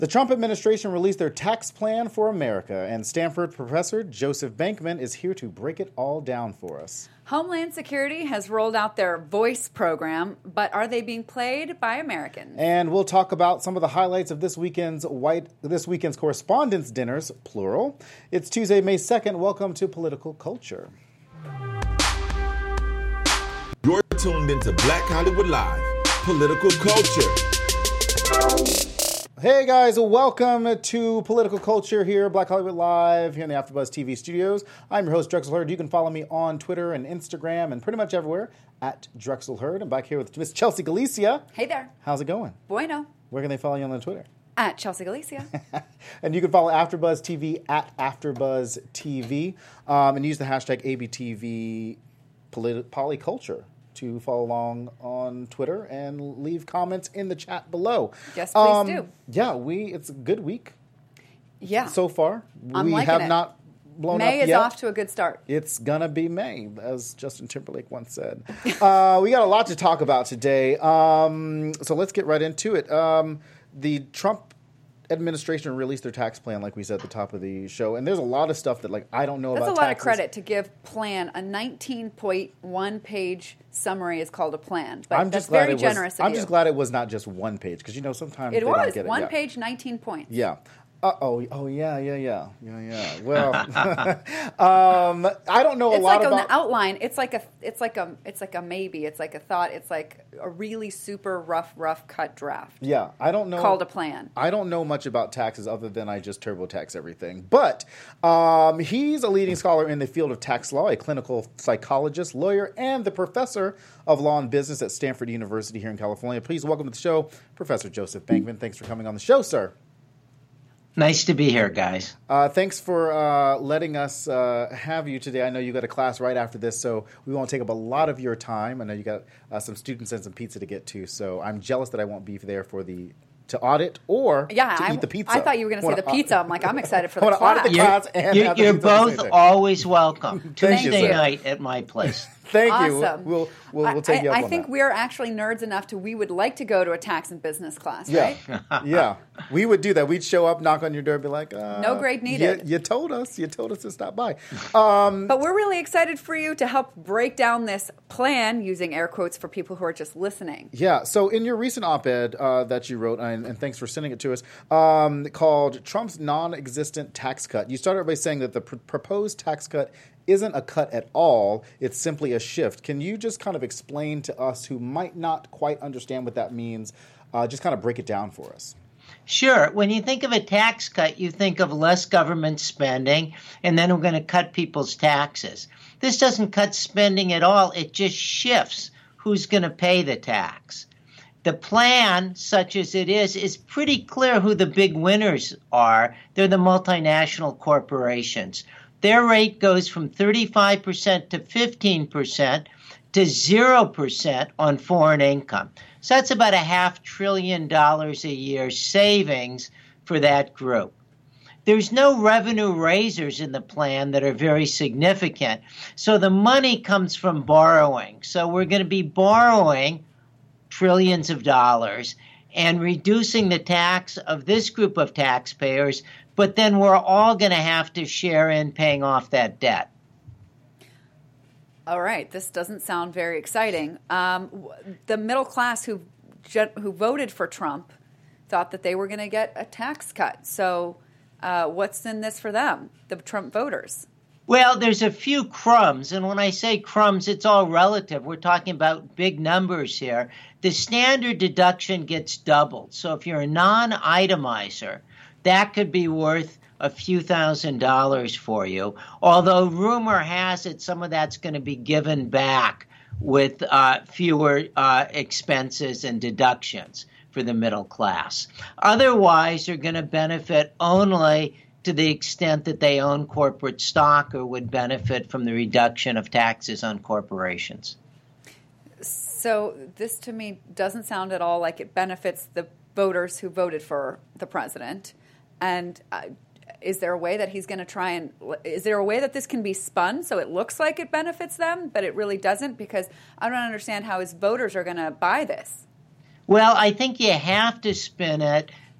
The Trump administration released their tax plan for America, and Stanford professor Joseph Bankman is here to break it all down for us. Homeland Security has rolled out their Voice program, but are they being played by Americans? And we'll talk about some of the highlights of this weekend's correspondence dinners, plural. It's Tuesday, May 2nd. Welcome to Political Culture. You're tuned into Black Hollywood Live, Political Culture. Hey guys, welcome to Political Culture here, Black Hollywood Live, here in the AfterBuzz TV studios. I'm your host, Drexel Hurd. You can follow me on Twitter and Instagram and pretty much everywhere at Drexel Hurd. I'm back here with Miss Chelsea Galicia. Hey there. How's it going? Bueno. Where can they follow you on Twitter? At Chelsea Galicia. And you can follow AfterBuzz TV at AfterBuzz TV and use the hashtag ABTV Polyculture to follow along on Twitter and leave comments in the chat below. Yes, please do. Yeah, it's a good week. Yeah. So far. I'm we liking have it. Not blown May up is yet. off to a good start. It's gonna be May, as Justin Timberlake once said. We got a lot to talk about today. So let's get right into it. The Trump administration released their tax plan, like we said at the top of the show, and there's a lot of stuff that I don't know about. That's a lot taxes. of credit to give plan. A 19.1 page summary is called a plan, but that's very generous of you. I'm just glad it was not just one page, because sometimes it they was don't get it. one page, 19 points. Yeah. Oh, yeah. Well, I don't know a lot about. It's like an outline. It's like a maybe. It's like a thought. It's like a really super rough cut draft. Yeah, I don't know. Called a plan. I don't know much about taxes other than I just TurboTax everything. But he's a leading scholar in the field of tax law, a clinical psychologist, lawyer, and the professor of law and business at Stanford University here in California. Please welcome to the show, Professor Joseph Bankman. Thanks for coming on the show, sir. Nice to be here, guys. Thanks for letting us have you today. I know you got a class right after this, so we won't take up a lot of your time. I know you got some students and some pizza to get to, so I'm jealous that I won't be there to audit or to eat the pizza. I thought you were going to say the pizza. I'm like, I'm excited for the class. Audit the class and have the You're pizza at the both same time. always welcome. Thank you, Tuesday sir. night at my place. Thank Awesome. you. We'll take you up on I think that. we're actually nerds enough we would like to go to a tax and business class, Yeah, right? yeah. We would do that. We'd show up, knock on your door, be like, No grade needed. You told us to stop by. But we're really excited for you to help break down this plan, using air quotes for people who are just listening. Yeah. So in your recent op-ed that you wrote, and thanks for sending it to us, called Trump's Non-Existent Tax Cut, you started by saying that the proposed tax cut isn't a cut at all. It's simply a shift. Can you just kind of explain to us who might not quite understand what that means, just kind of break it down for us? Sure. When you think of a tax cut, you think of less government spending, and then we're going to cut people's taxes. This doesn't cut spending at all. It just shifts who's going to pay the tax. The plan, such as it is pretty clear who the big winners are. They're the multinational corporations. Their rate goes from 35% to 15% to 0% on foreign income. So that's about $500 billion a year savings for that group. There's no revenue raisers in the plan that are very significant. So the money comes from borrowing. So we're going to be borrowing trillions of dollars and reducing the tax of this group of taxpayers, but then we're all going to have to share in paying off that debt. All right, this doesn't sound very exciting. The middle class who voted for Trump thought that they were going to get a tax cut. So what's in this for them, the Trump voters? Well, there's a few crumbs, and when I say crumbs, it's all relative. We're talking about big numbers here. The standard deduction gets doubled. So if you're a non-itemizer, that could be worth a few $1,000s for you, although rumor has it some of that's going to be given back with fewer expenses and deductions for the middle class. Otherwise, they're going to benefit only to the extent that they own corporate stock or would benefit from the reduction of taxes on corporations. So this to me doesn't sound at all like it benefits the voters who voted for the president. And is there a way that he's going to try and – is there a way that this can be spun so it looks like it benefits them, but it really doesn't? Because I don't understand how his voters are going to buy this. Well, I think you have to spin it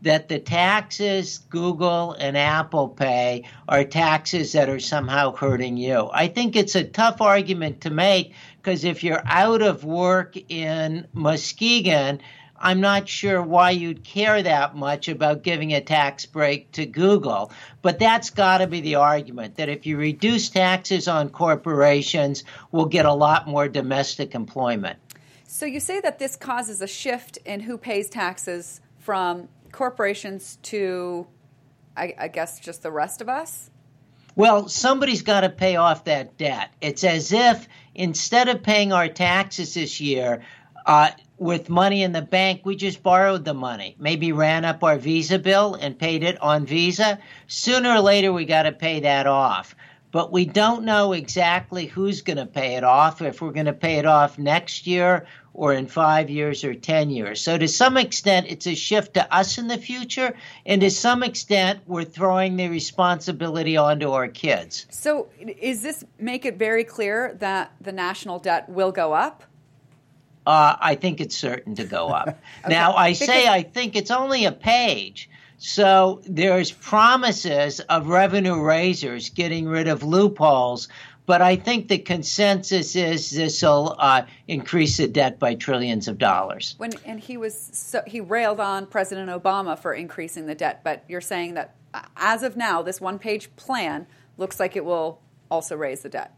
that the taxes Google and Apple pay are taxes that are somehow hurting you. I think it's a tough argument to make because if you're out of work in Muskegon, I'm not sure why you'd care that much about giving a tax break to Google. But that's got to be the argument, that if you reduce taxes on corporations, we'll get a lot more domestic employment. So you say that this causes a shift in who pays taxes from corporations to, I guess, just the rest of us? Well, somebody's got to pay off that debt. It's as if instead of paying our taxes this year with money in the bank, we just borrowed the money, maybe ran up our Visa bill and paid it on Visa. Sooner or later, we got to pay that off. But we don't know exactly who's going to pay it off, if we're going to pay it off next year or in 5 years or 10 years. So to some extent, it's a shift to us in the future. And to some extent, we're throwing the responsibility onto our kids. So is this make it very clear that the national debt will go up? I think it's certain to go up. Okay. Now, I think it's only a page. So there's promises of revenue raisers getting rid of loopholes, but I think the consensus is this will increase the debt by trillions of dollars. He railed on President Obama for increasing the debt, but you're saying that as of now, this one-page plan looks like it will also raise the debt.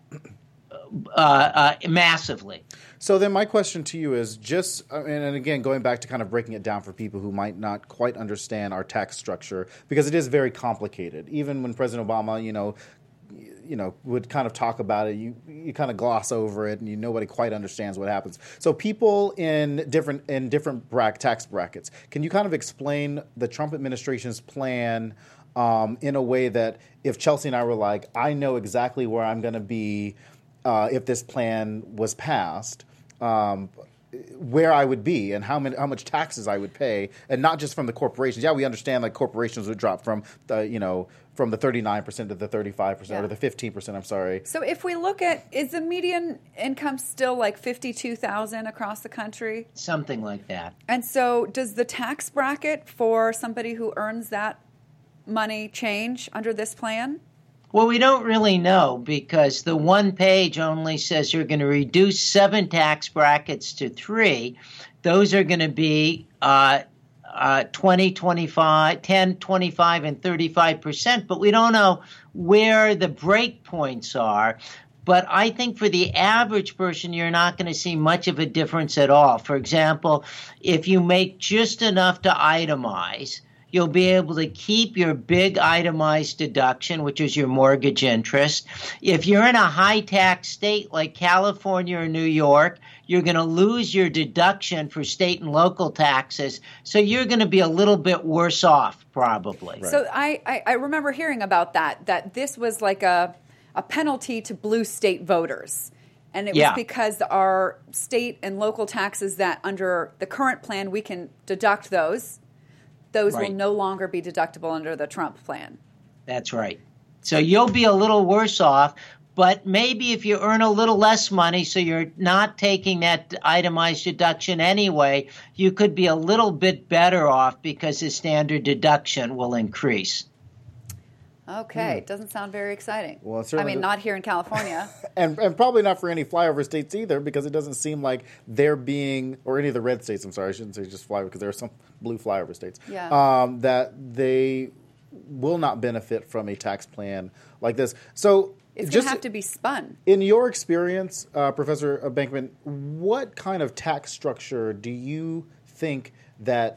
Massively. So then my question to you is and again, going back to kind of breaking it down for people who might not quite understand our tax structure, because it is very complicated. Even when President Obama, would kind of talk about it, you kind of gloss over it, and nobody quite understands what happens. So people in different tax brackets, can you kind of explain the Trump administration's plan in a way that if Chelsea and I were like, I know exactly where I'm going to be if this plan was passed, where I would be and how much taxes I would pay, and not just from the corporations. Yeah, we understand like corporations would drop from the 39% to the 35% or the 15%. I'm sorry. So if we look at, is the median income still like $52,000 across the country? Something like that. And so does the tax bracket for somebody who earns that money change under this plan? Well, we don't really know because the one page only says you're going to reduce 7 tax brackets to 3. Those are going to be 20, 25, 10, 25, and 35%, but we don't know where the break points are. But I think for the average person, you're not going to see much of a difference at all. For example, if you make just enough to itemize, you'll be able to keep your big itemized deduction, which is your mortgage interest. If you're in a high-tax state like California or New York, you're going to lose your deduction for state and local taxes, so you're going to be a little bit worse off, probably. Right. So I remember hearing about that this was like a penalty to blue state voters. And it was because our state and local taxes that under the current plan, we can deduct those. Those will no longer be deductible under the Trump plan. That's right. So you'll be a little worse off, but maybe if you earn a little less money, so you're not taking that itemized deduction anyway, you could be a little bit better off because the standard deduction will increase. Okay, it doesn't sound very exciting. Well, not here in California. and probably not for any flyover states either, because it doesn't seem like they're being, or any of the red states, I'm sorry, I shouldn't say just flyover, because there are some blue flyover states, that they will not benefit from a tax plan like this. So it's going to have to be spun. In your experience, Professor Bankman, what kind of tax structure do you think that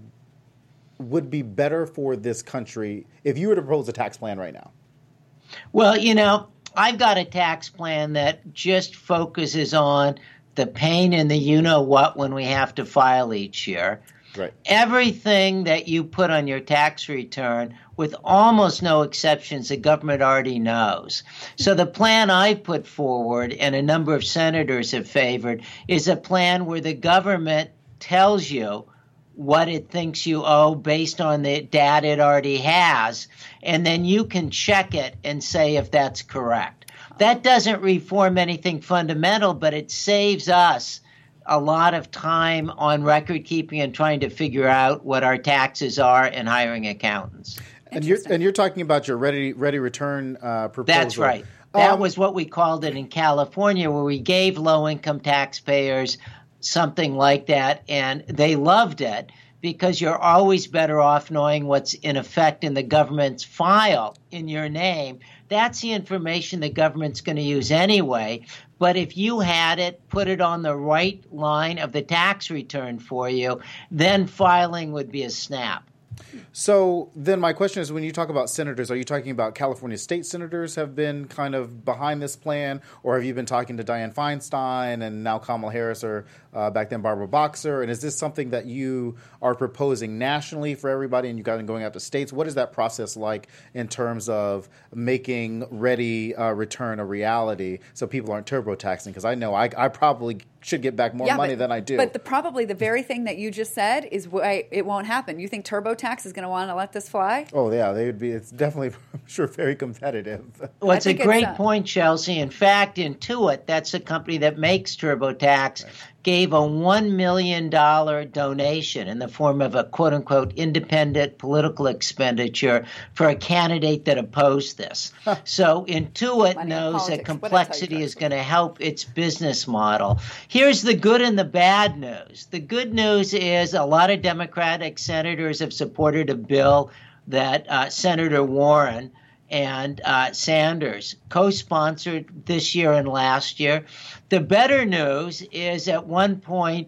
would be better for this country if you were to propose a tax plan right now? Well, I've got a tax plan that just focuses on the pain and the you-know-what when we have to file each year. Right. Everything that you put on your tax return, with almost no exceptions, the government already knows. So the plan I put forward, and a number of senators have favored, is a plan where the government tells you what it thinks you owe based on the data it already has, and then you can check it and say if that's correct. That doesn't reform anything fundamental, but it saves us a lot of time on record keeping and trying to figure out what our taxes are and hiring accountants. And you're talking about your ready return proposal. That's right. That was what we called it in California, where we gave low-income taxpayers something like that, and they loved it because you're always better off knowing what's in effect in the government's file in your name. That's the information the government's going to use anyway. But if you had it, put it on the right line of the tax return for you, then filing would be a snap. So then my question is, when you talk about senators, are you talking about California state senators have been kind of behind this plan, or have you been talking to Dianne Feinstein and now Kamala Harris or back then Barbara Boxer? And is this something that you are proposing nationally for everybody and you guys are going out to states? What is that process like in terms of making ready return a reality so people aren't TurboTaxing? Because I know I probably should get back more money than I do. But probably the very thing that you just said is why it won't happen. You think TurboTax is going to want to let this fly? Oh, yeah. They would be. It's definitely, I'm sure, very competitive. Well, it's a great point, Chelsea. In fact, Intuit, that's the company that makes TurboTax, gave a $1 million donation in the form of a quote-unquote independent political expenditure for a candidate that opposed this. So Intuit knows that complexity is going to help its business model. Here's the good and the bad news. The good news is a lot of Democratic senators have supported a bill that Senator Warren and Sanders co-sponsored this year and last year. The better news is at one point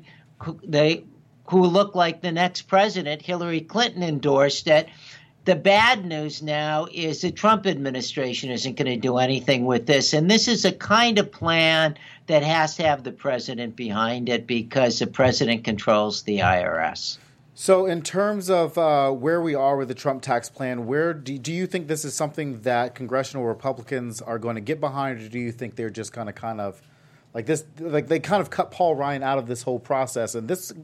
who looked like the next president, Hillary Clinton, endorsed it. The bad news now is the Trump administration isn't going to do anything with this. And this is a kind of plan that has to have the president behind it because the president controls the IRS. So in terms of where we are with the Trump tax plan, where do you think this is something that congressional Republicans are going to get behind, or do you think they're just going to kind of like this, like they kind of cut Paul Ryan out of this whole process, and this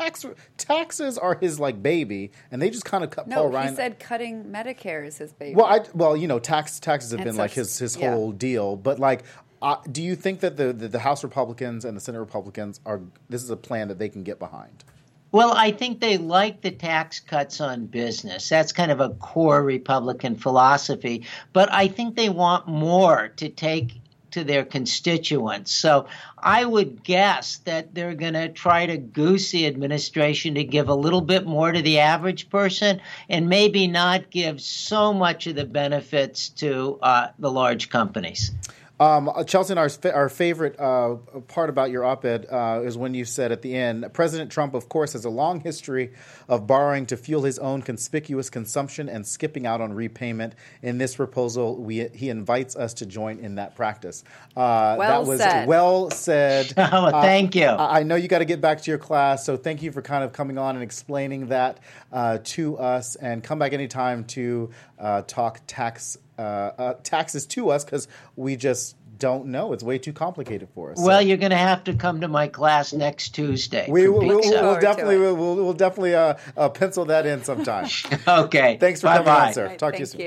taxes are his like baby, and they just kind of cut Paul Ryan. No, he said cutting Medicare is his baby. Well, you know, taxes have been like his whole deal, but like. Do you think that the House Republicans and the Senate Republicans this is a plan that they can get behind? Well, I think they like the tax cuts on business. That's kind of a core Republican philosophy. But I think they want more to take to their constituents. So I would guess that they're going to try to goose the administration to give a little bit more to the average person and maybe not give so much of the benefits to the large companies. Chelsea, and our favorite part about your op-ed is when you said at the end, President Trump, of course, has a long history of borrowing to fuel his own conspicuous consumption and skipping out on repayment. In this proposal, he invites us to join in that practice. That was well said. Oh, thank you. I know you got to get back to your class, so thank you for kind of coming on and explaining that to us. And come back anytime to talk taxes to us, because we just don't know. It's way too complicated for us. Well, you're going to have to come to my class next Tuesday. We'll definitely pencil that in sometime. Okay. Thanks for coming on, sir. Right, Talk to you soon.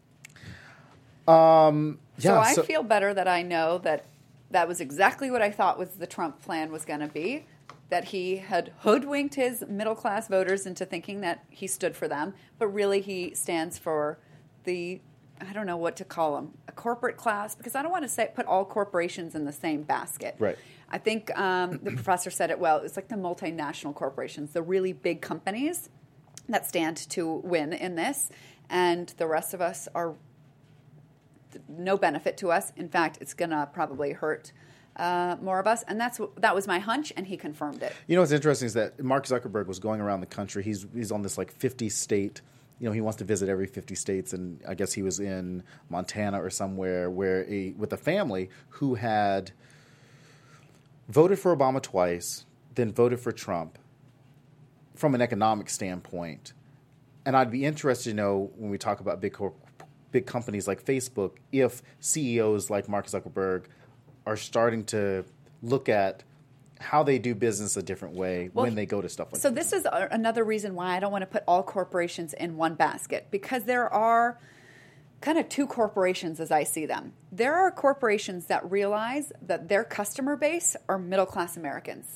Thank you. I feel better that I know that was exactly what I thought was the Trump plan was going to be, that he had hoodwinked his middle-class voters into thinking that he stood for them, but really he stands for the, I don't know what to call them, a corporate class, because I don't want to put all corporations in the same basket. Right. I think the professor said it well. It's like the multinational corporations, the really big companies that stand to win in this, and the rest of us are no benefit to us. In fact, it's going to probably hurt more of us, and that was my hunch, and he confirmed it. You know what's interesting is that Mark Zuckerberg was going around the country. He's on this like 50-state. You know, he wants to visit every 50 states, and I guess he was in Montana or somewhere with a family who had voted for Obama twice, then voted for Trump from an economic standpoint. And I'd be interested to know, when we talk about big companies like Facebook, if CEOs like Mark Zuckerberg are starting to look at how they do business a different way when they go to stuff like that. So this is another reason why I don't want to put all corporations in one basket, because there are kind of two corporations as I see them. There are corporations that realize that their customer base are middle-class Americans.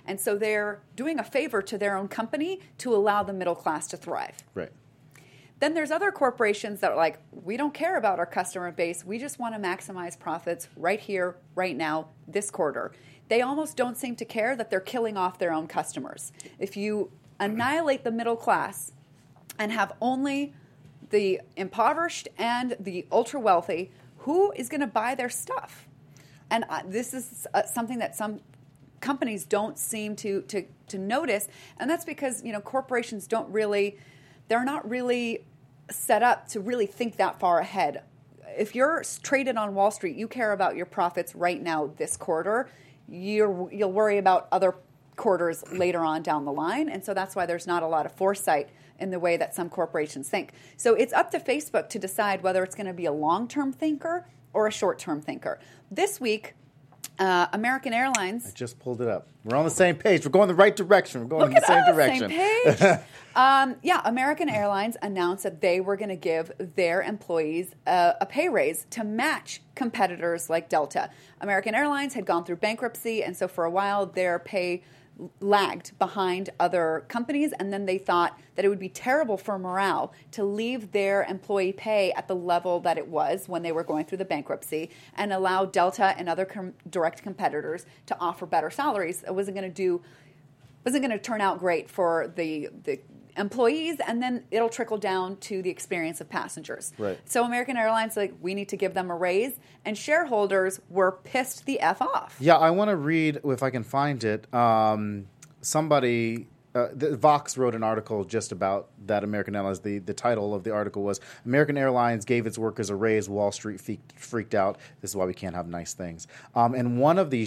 And so they're doing a favor to their own company to allow the middle class to thrive. Right. Then there's other corporations that are like, we don't care about our customer base. We just want to maximize profits right here, right now, this quarter. They almost don't seem to care that they're killing off their own customers. If you annihilate the middle class and have only the impoverished and the ultra wealthy, who is going to buy their stuff? And this is something that some companies don't seem to notice, and that's because corporations they're not really set up to really think that far ahead. If you're traded on Wall Street, you care about your profits right now this quarter. You'll worry about other quarters later on down the line, and so that's why there's not a lot of foresight in the way that some corporations think. So it's up to Facebook to decide whether it's going to be a long-term thinker or a short-term thinker. This week, American Airlines... I just pulled it up. We're on the same page. We're going the right direction. We're going in the same direction. Same page. American Airlines announced that they were going to give their employees a pay raise to match competitors like Delta. American Airlines had gone through bankruptcy, and so for a while their pay lagged behind other companies, and then they thought that it would be terrible for morale to leave their employee pay at the level that it was when they were going through the bankruptcy and allow Delta and other direct competitors to offer better salaries. It wasn't going to turn out great for the employees, and then it'll trickle down to the experience of passengers. Right. So American Airlines, we need to give them a raise, and shareholders were pissed the F off. Yeah, I want to read, if I can find it, somebody... Vox wrote an article just about that American Airlines. The title of the article was "American Airlines Gave Its Workers a Raise. Wall Street Freaked Out. This is why we can't have nice things." And one of the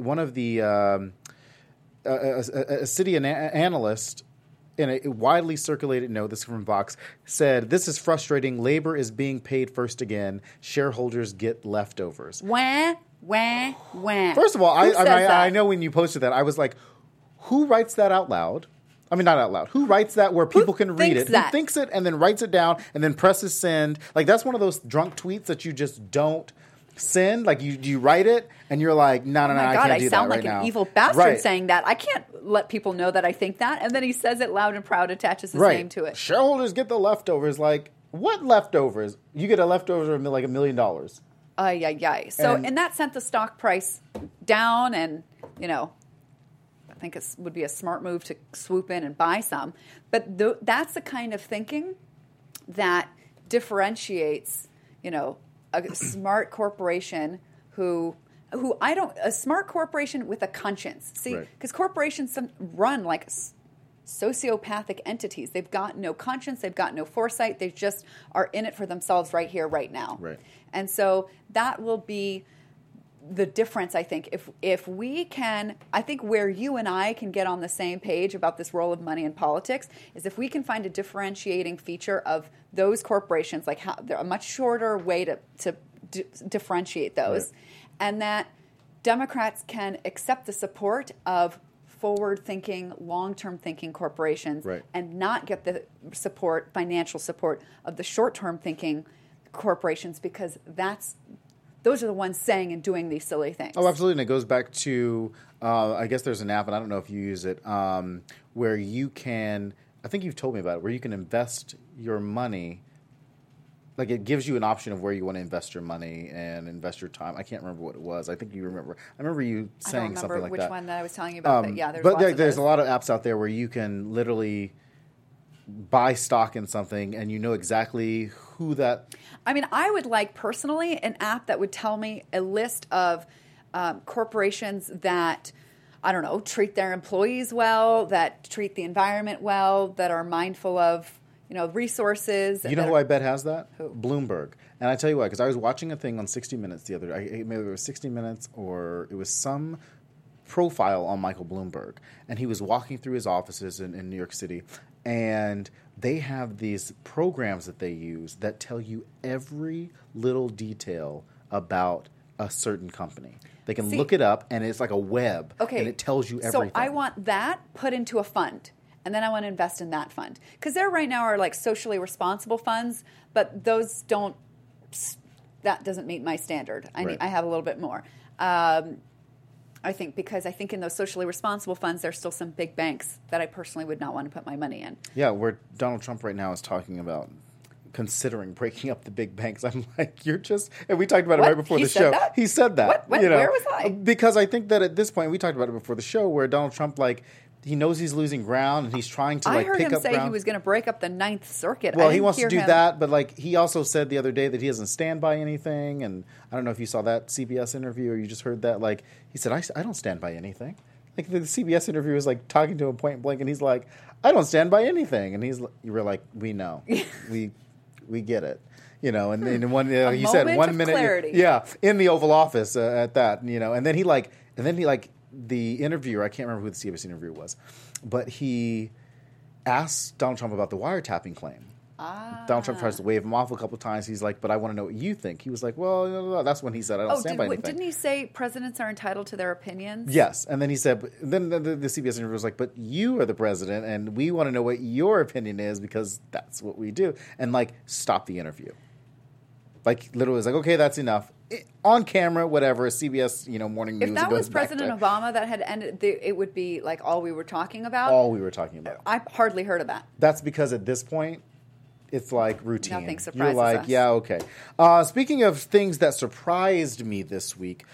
city analyst in a widely circulated note, this is from Vox, said, "This is frustrating. Labor is being paid first again. Shareholders get leftovers." Wah, wah, wah. First of all, Who says that? I know when you posted that, I was like, who writes that out loud? I mean, not out loud. Who writes that where people can read it? That? Who thinks it and then writes it down and then presses send? Like, that's one of those drunk tweets that you just don't send. Like, you write it and you're like, no, I can't do that right now. I sound like an evil bastard saying that. I can't let people know that I think that. And then he says it loud and proud, attaches his name to it. Shareholders get the leftovers. Like, what leftovers? You get a leftover of like $1 million. So, and that sent the stock price down, and, I think it would be a smart move to swoop in and buy some. But that's the kind of thinking that differentiates, a smart corporation a smart corporation with a conscience. See, because corporations run like sociopathic entities. They've got no conscience. They've got no foresight. They just are in it for themselves right here, right now. Right. And so that will be the difference, I think. If we can, I think where you and I can get on the same page about this role of money in politics is if we can find a differentiating feature of those corporations, like how they're a much shorter way to differentiate those, and that Democrats can accept the support of forward-thinking, long-term thinking corporations and not get the financial support of the short-term thinking corporations, because those are the ones saying and doing these silly things. Oh, absolutely. And it goes back to, I guess there's an app, and I don't know if you use it, where you can, I think you've told me about it, where you can invest your money. Like, it gives you an option of where you want to invest your money and invest your time. I can't remember what it was. I think you remember. I remember you saying something like that. I don't remember which one that I was telling you about, but yeah, there's a lot of apps out there where you can literally buy stock in something and you know exactly who that... I mean, I would like personally an app that would tell me a list of corporations that, I don't know, treat their employees well, that treat the environment well, that are mindful of, resources. You know who I bet has that? Who? Bloomberg. And I tell you why, because I was watching a thing on 60 Minutes the other day. Maybe it was 60 Minutes or it was some profile on Michael Bloomberg. And he was walking through his offices in New York City. And they have these programs that they use that tell you every little detail about a certain company. They can look it up, and it's like a web, and it tells you everything. So I want that put into a fund, and then I want to invest in that fund. Because there right now are like socially responsible funds, but those don't – that doesn't meet my standard. I have a little bit more. I think because I think in those socially responsible funds, there's still some big banks that I personally would not want to put my money in. Yeah, where Donald Trump right now is talking about considering breaking up the big banks. I'm like, you're just, and we talked about it What? right before He the said show. that? He said that. What? When? Where was I? Because I think that at this point, we talked about it before the show, where Donald Trump, like, he knows he's losing ground and he's trying to I like heard pick him up say ground. he was going to break up the Ninth Circuit. Well, I he didn't wants to hear do him. that, but like he also said the other day that he doesn't stand by anything. And I don't know if you saw that CBS interview or you just heard that. Like he said, I don't stand by anything. Like the CBS interview was like talking to him point blank, and he's like, I don't stand by anything. And you were like, we know, we get it. You know, and in one, you said moment 1 of minute, clarity. yeah, in the Oval Office at that, you know, and then he the interviewer, I can't remember who the CBS interviewer was, but he asked Donald Trump about the wiretapping claim. Donald Trump tries to wave him off a couple of times. He's like, but I want to know what you think. He was like, well, no. That's when he said, I don't stand by anything. Didn't he say presidents are entitled to their opinions? Yes. And then he said, then the CBS interviewer was like, but you are the president, and we want to know what your opinion is because that's what we do. And like, stop the interview. Like, literally was like, okay, that's enough. On camera, whatever, CBS, morning news. If that was President Obama that had ended, it would be like all we were talking about. All we were talking about. I hardly heard of that. That's because at this point, it's like routine. Nothing surprises You're like, us. yeah, okay. Speaking of things that surprised me this week,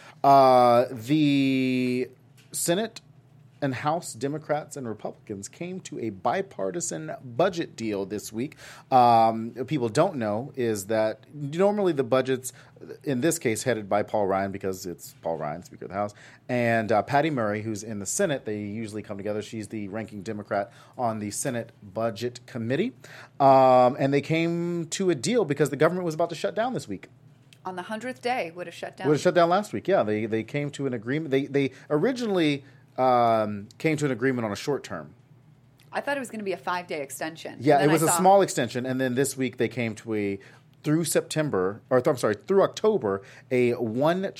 the Senate and House Democrats and Republicans came to a bipartisan budget deal this week. What people don't know is that normally the budgets, in this case, headed by Paul Ryan, because it's Paul Ryan, Speaker of the House, and Patty Murray, who's in the Senate. They usually come together. She's the ranking Democrat on the Senate Budget Committee. And they came to a deal because the government was about to shut down this week. On the 100th day, would have shut down. Would have shut down last week, yeah. They came to an agreement. They originally came to an agreement on a short term. I thought it was going to be a 5-day extension. Yeah, it was a small extension, and then this week they came to through October, a $1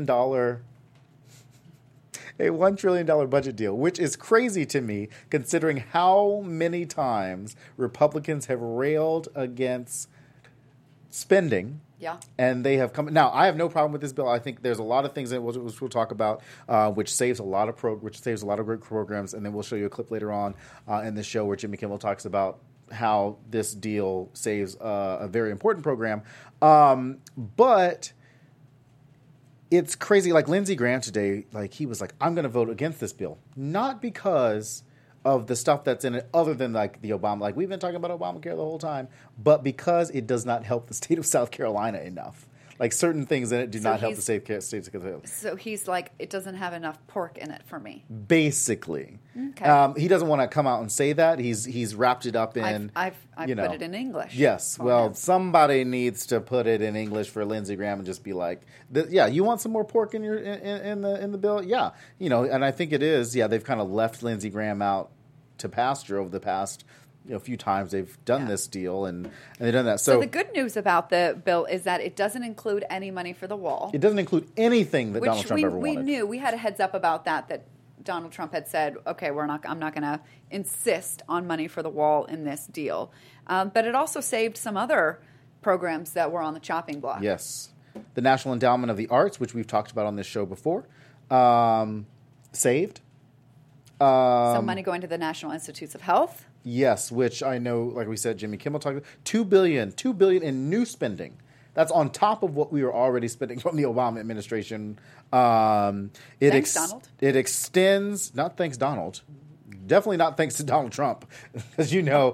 trillion budget deal, which is crazy to me considering how many times Republicans have railed against spending. Yeah. And they have come. Now, I have no problem with this bill. I think there's a lot of things that we'll talk about, which saves a lot of great programs. And then we'll show you a clip later on in the show where Jimmy Kimmel talks about how this deal saves a very important program. But it's crazy. Like Lindsey Graham today, like he was like, I'm going to vote against this bill, not because of the stuff that's in it, other than like the Obama, like we've been talking about Obamacare the whole time, but because it does not help the state of South Carolina enough. Like certain things in it do not help the state of South Carolina. So he's like, it doesn't have enough pork in it for me. Basically, okay. He doesn't want to come out and say that. He's wrapped it up in. I've put it in English. Yes, well, somebody needs to put it in English for Lindsey Graham and just be like, yeah, you want some more pork in your in the bill? Yeah, and I think it is. Yeah, they've kind of left Lindsey Graham out to pasture over the past few times they've done this deal and they've done that. So the good news about the bill is that it doesn't include any money for the wall. It doesn't include anything that Donald Trump ever wanted. We knew. We had a heads up about that Donald Trump had said, okay, I'm not going to insist on money for the wall in this deal. But it also saved some other programs that were on the chopping block. Yes. The National Endowment of the Arts, which we've talked about on this show before, saved. Some money going to the National Institutes of Health. Yes, which I know, like we said, Jimmy Kimmel talked about $2 billion in new spending. That's on top of what we were already spending from the Obama administration. Thanks, Donald. It extends, not thanks, Donald. Definitely not thanks to Donald Trump, because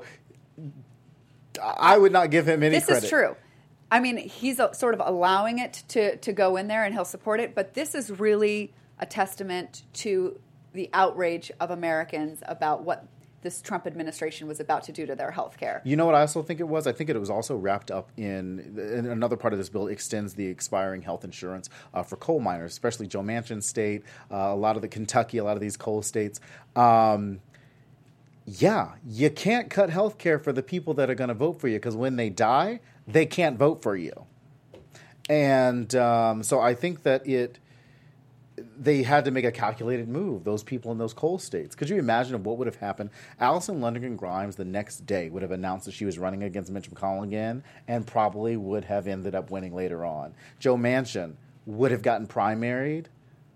I would not give him any credit. This is true. I mean, he's sort of allowing it to go in there, and he'll support it. But this is really a testament to the outrage of Americans about what this Trump administration was about to do to their health care. You know what I also think it was? I think it was also wrapped up in another part of this bill extends the expiring health insurance for coal miners, especially Joe Manchin's state, a lot of the Kentucky, a lot of these coal states. Yeah, you can't cut health care for the people that are going to vote for you because when they die, they can't vote for you. And so I think that they had to make a calculated move, those people in those coal states. Could you imagine what would have happened? Alison Lundergan Grimes the next day would have announced that she was running against Mitch McConnell again and probably would have ended up winning later on. Joe Manchin would have gotten primaried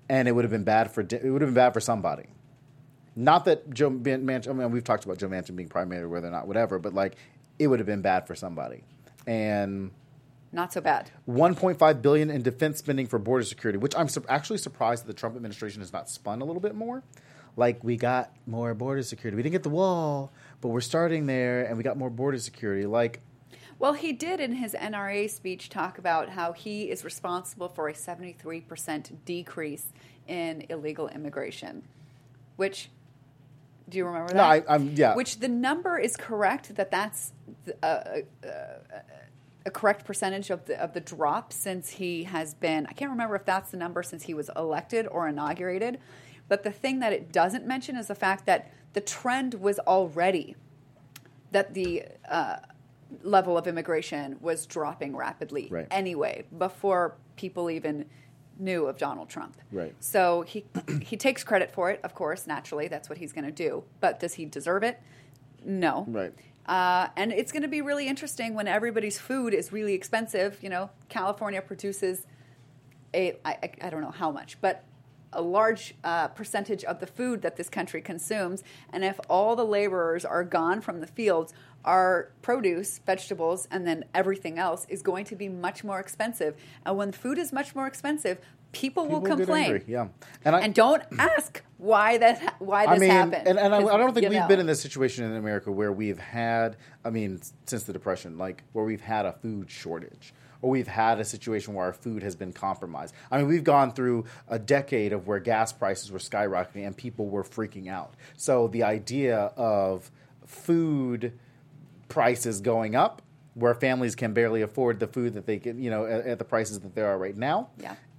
and it would have been bad for somebody. Not that Joe Manchin. I mean, we've talked about Joe Manchin being primary, whether or not, whatever. But like, it would have been bad for somebody. And not so bad. $1.5 billion in defense spending for border security, which I'm actually surprised that the Trump administration has not spun a little bit more. Like, we got more border security. We didn't get the wall, but we're starting there, and we got more border security. Like, well, he did in his NRA speech talk about how he is responsible for a 73% decrease in illegal immigration, which. Do you remember that? No, yeah. Which the number is correct. That's a correct percentage of the drop since he has been. I can't remember if that's the number since he was elected or inaugurated. But the thing that it doesn't mention is the fact that the trend was already that the level of immigration was dropping rapidly anyway before people even knew of Donald Trump. Right. So he takes credit for it, of course, naturally. That's what he's going to do. But does he deserve it? No. Right. And it's going to be really interesting when everybody's food is really expensive. You know, California produces I don't know how much, but a large percentage of the food that this country consumes. And if all the laborers are gone from the fields, our produce, vegetables, and then everything else is going to be much more expensive. And when food is much more expensive, people will complain. Yeah, and don't ask why this happened. And I don't think we've been in this situation in America where we've had, since the Depression, like where we've had a food shortage. Or we've had a situation where our food has been compromised. I mean, we've gone through a decade of where gas prices were skyrocketing and people were freaking out. So the idea of food prices going up, where families can barely afford the food that they can, at the prices that they are right now,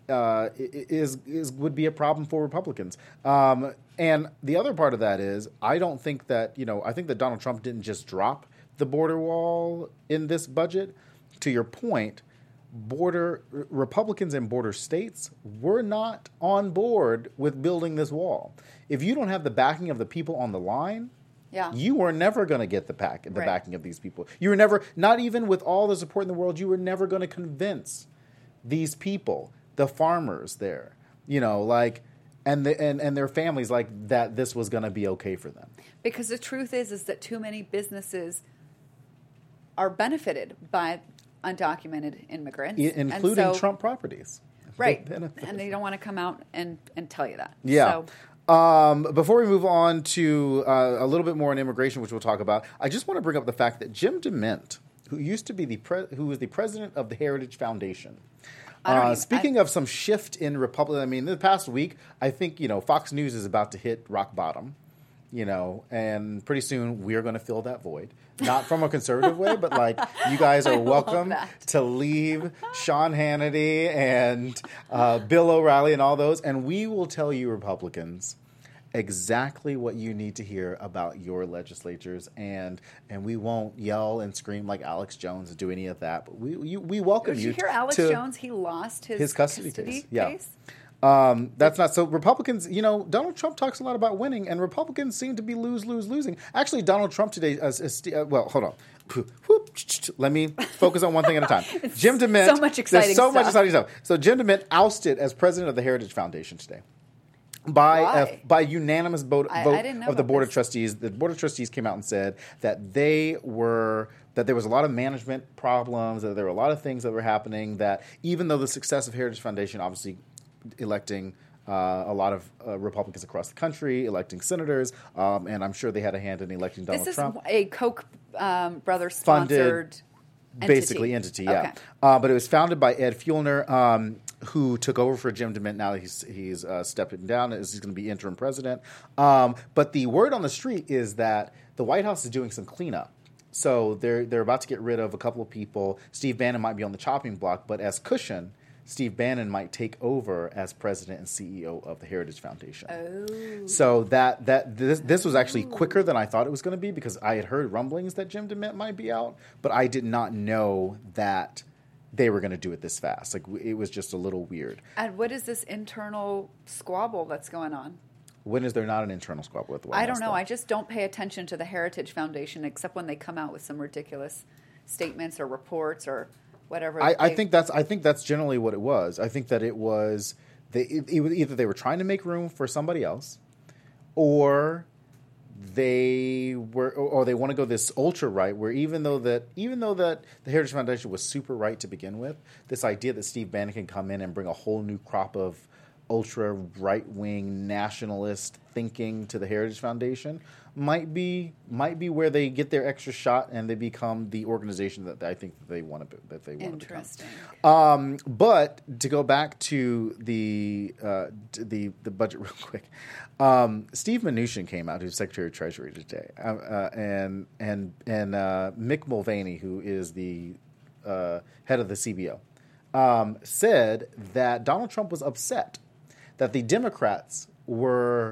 would be a problem for Republicans. And the other part of that is, I don't think that, I think that Donald Trump didn't just drop the border wall in this budget. To your point, Republicans in border states were not on board with building this wall. If you don't have the backing of the people on the line, you were never going to get the backing of these people. You were never, not even with all the support in the world, you were never going to convince these people, the farmers there, and their families, like that this was going to be okay for them. Because the truth is that too many businesses are benefited by undocumented immigrants, including Trump properties, right? And they don't want to come out and tell you that. Yeah. So. Before we move on to a little bit more on immigration, which we'll talk about, I just want to bring up the fact that Jim DeMint, who used to be who was the president of the Heritage Foundation. Speaking of some shift in Republican, in the past week, I think Fox News is about to hit rock bottom. And pretty soon we are going to fill that void. Not from a conservative way, but like you guys are welcome to leave Sean Hannity and Bill O'Reilly and all those, and we will tell you Republicans exactly what you need to hear about your legislatures, and we won't yell and scream like Alex Jones and do any of that. But we welcome you. Did you hear Alex Jones? He lost his custody case. Yeah. That's not so. Republicans, Donald Trump talks a lot about winning, and Republicans seem to be losing. Actually, Donald Trump today. Hold on. Let me focus on one thing at a time. Jim DeMint. So much exciting stuff. Much exciting stuff. So Jim DeMint ousted as president of the Heritage Foundation today. By unanimous vote of the Board of Trustees. The Board of Trustees came out and said that there was a lot of management problems, that there were a lot of things that were happening, that even though the success of Heritage Foundation, obviously electing a lot of Republicans across the country, electing senators, and I'm sure they had a hand in electing Donald Trump. This is a Koch brothers sponsored entity, yeah. Okay. But it was founded by Ed Fuellner, who took over for Jim DeMint. Now that he's stepping down, he's going to be interim president. But the word on the street is that the White House is doing some cleanup. So they're about to get rid of a couple of people. Steve Bannon might be on the chopping block, but as cushion, Steve Bannon might take over as president and CEO of the Heritage Foundation. Oh. So this was actually quicker than I thought it was going to be, because I had heard rumblings that Jim DeMint might be out, but I did not know that they were going to do it this fast. Like, it was just a little weird. And what is this internal squabble that's going on? When is there not an internal squabble at the White House? I don't know. I just don't pay attention to the Heritage Foundation except when they come out with some ridiculous statements or reports or whatever. I think that's generally what it was. I think that it was either they were trying to make room for somebody else, or they want to go this ultra right, where even though that the Heritage Foundation was super right to begin with, this idea that Steve Bannon can come in and bring a whole new crop of ultra right wing nationalist thinking to the Heritage Foundation might be where they get their extra shot and they become the organization that I think they want to become. Interesting. But to go back to the budget real quick, Steve Mnuchin came out, who's Secretary of Treasury today, and Mick Mulvaney, who is the head of the CBO, said that Donald Trump was upset that the Democrats were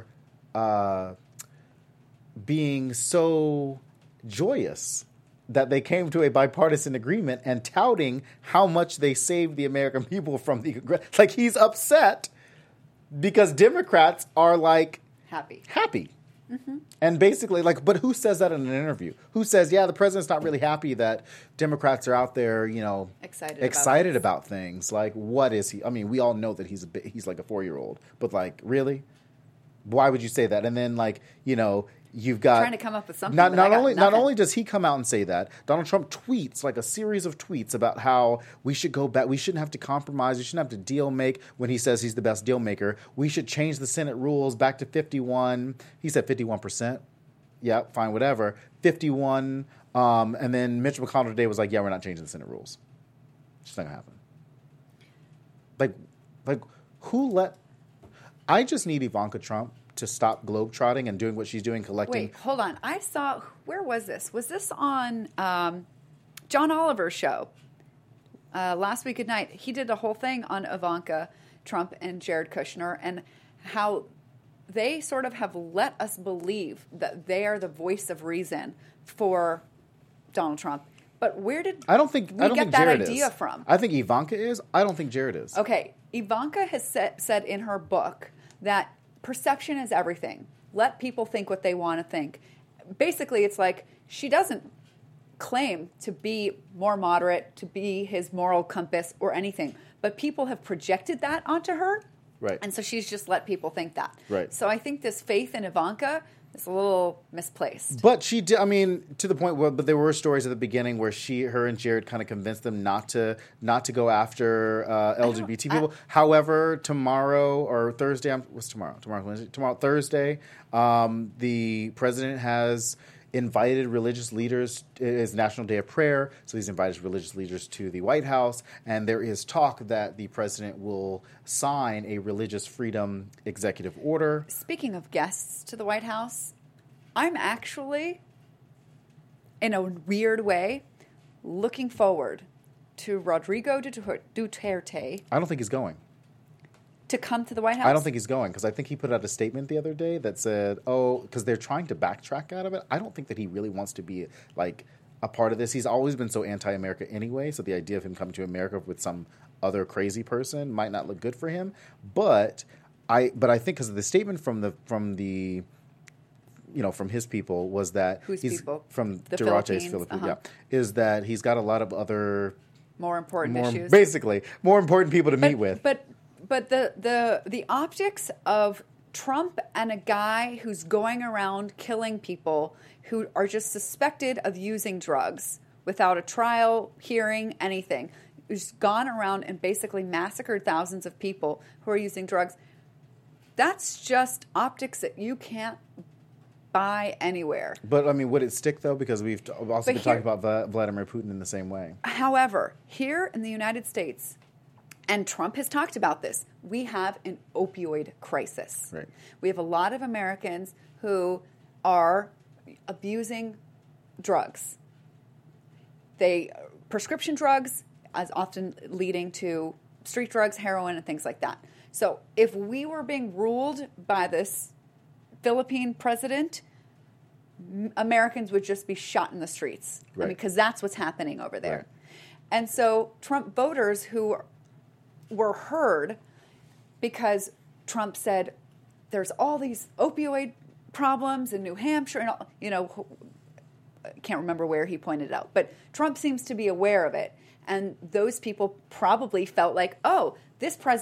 being so joyous that they came to a bipartisan agreement and touting how much they saved the American people from the like he's upset because Democrats are like happy. Mm-hmm. And basically, like, but who says that in an interview? Who says, yeah, the president's not really happy that Democrats are out there, excited about things? Like, what is he? I mean, we all know that he's like a 4-year-old, but like, really? Why would you say that? And then, like, you've got trying to come up with something. Not only does he come out and say that, Donald Trump tweets like a series of tweets about how we should go back. We shouldn't have to compromise. We shouldn't have to deal make when he says he's the best deal maker. We should change the Senate rules back to 51. He said 51%. Yeah, fine, whatever. 51. And then Mitch McConnell today was like, yeah, we're not changing the Senate rules. It's just not going to happen. Like who let... I just need Ivanka Trump to stop globetrotting and doing what she's doing, collecting. Wait, hold on. I saw, where was this? Was this on John Oliver's show last week at night? He did a whole thing on Ivanka Trump and Jared Kushner and how they sort of have let us believe that they are the voice of reason for Donald Trump. But where did I don't think that Jared idea is. from? I think Ivanka is. I don't think Jared is. Okay. Ivanka has said in her book that perception is everything. Let people think what they want to think. Basically, it's like she doesn't claim to be more moderate, to be his moral compass or anything. But people have projected that onto her. Right. And so she's just let people think that. Right. So I think this faith in Ivanka is a little misplaced. But she did, I mean, to the point where, but there were stories at the beginning where her and Jared kind of convinced them not to go after LGBT people. However, tomorrow or Thursday, what's tomorrow? Tomorrow, Thursday, the president has invited religious leaders. It is National Day of Prayer, so he's invited religious leaders to the White House, and there is talk that the president will sign a religious freedom executive order. Speaking of guests to the White House, I'm actually, in a weird way, looking forward to Rodrigo Duterte. I don't think he's going. To come to the White House? I don't think he's going because I think he put out a statement the other day that said, because they're trying to backtrack out of it. I don't think that he really wants to be like a part of this. He's always been so anti-America anyway, so the idea of him coming to America with some other crazy person might not look good for him. But I think because of the statement from his people was that Whose people? From the Durate's Philippines, is that he's got a lot of other more important issues. Basically, more important people to meet with. But the optics of Trump and a guy who's going around killing people who are just suspected of using drugs without a trial, hearing, anything, who's gone around and basically massacred thousands of people who are using drugs, that's just optics that you can't buy anywhere. But, I mean, would it stick, though? Because we've also been talking about Vladimir Putin in the same way. However, here in the United States, and Trump has talked about this, we have an opioid crisis. Right. We have a lot of Americans who are abusing drugs. Prescription drugs, as often leading to street drugs, heroin, and things like that. So if we were being ruled by this Philippine president, Americans would just be shot in the streets. Right. I mean, because that's what's happening over there. Right. And so Trump voters who were heard because Trump said there's all these opioid problems in New Hampshire and I can't remember where he pointed it out, but Trump seems to be aware of it, and those people probably felt like, oh, this president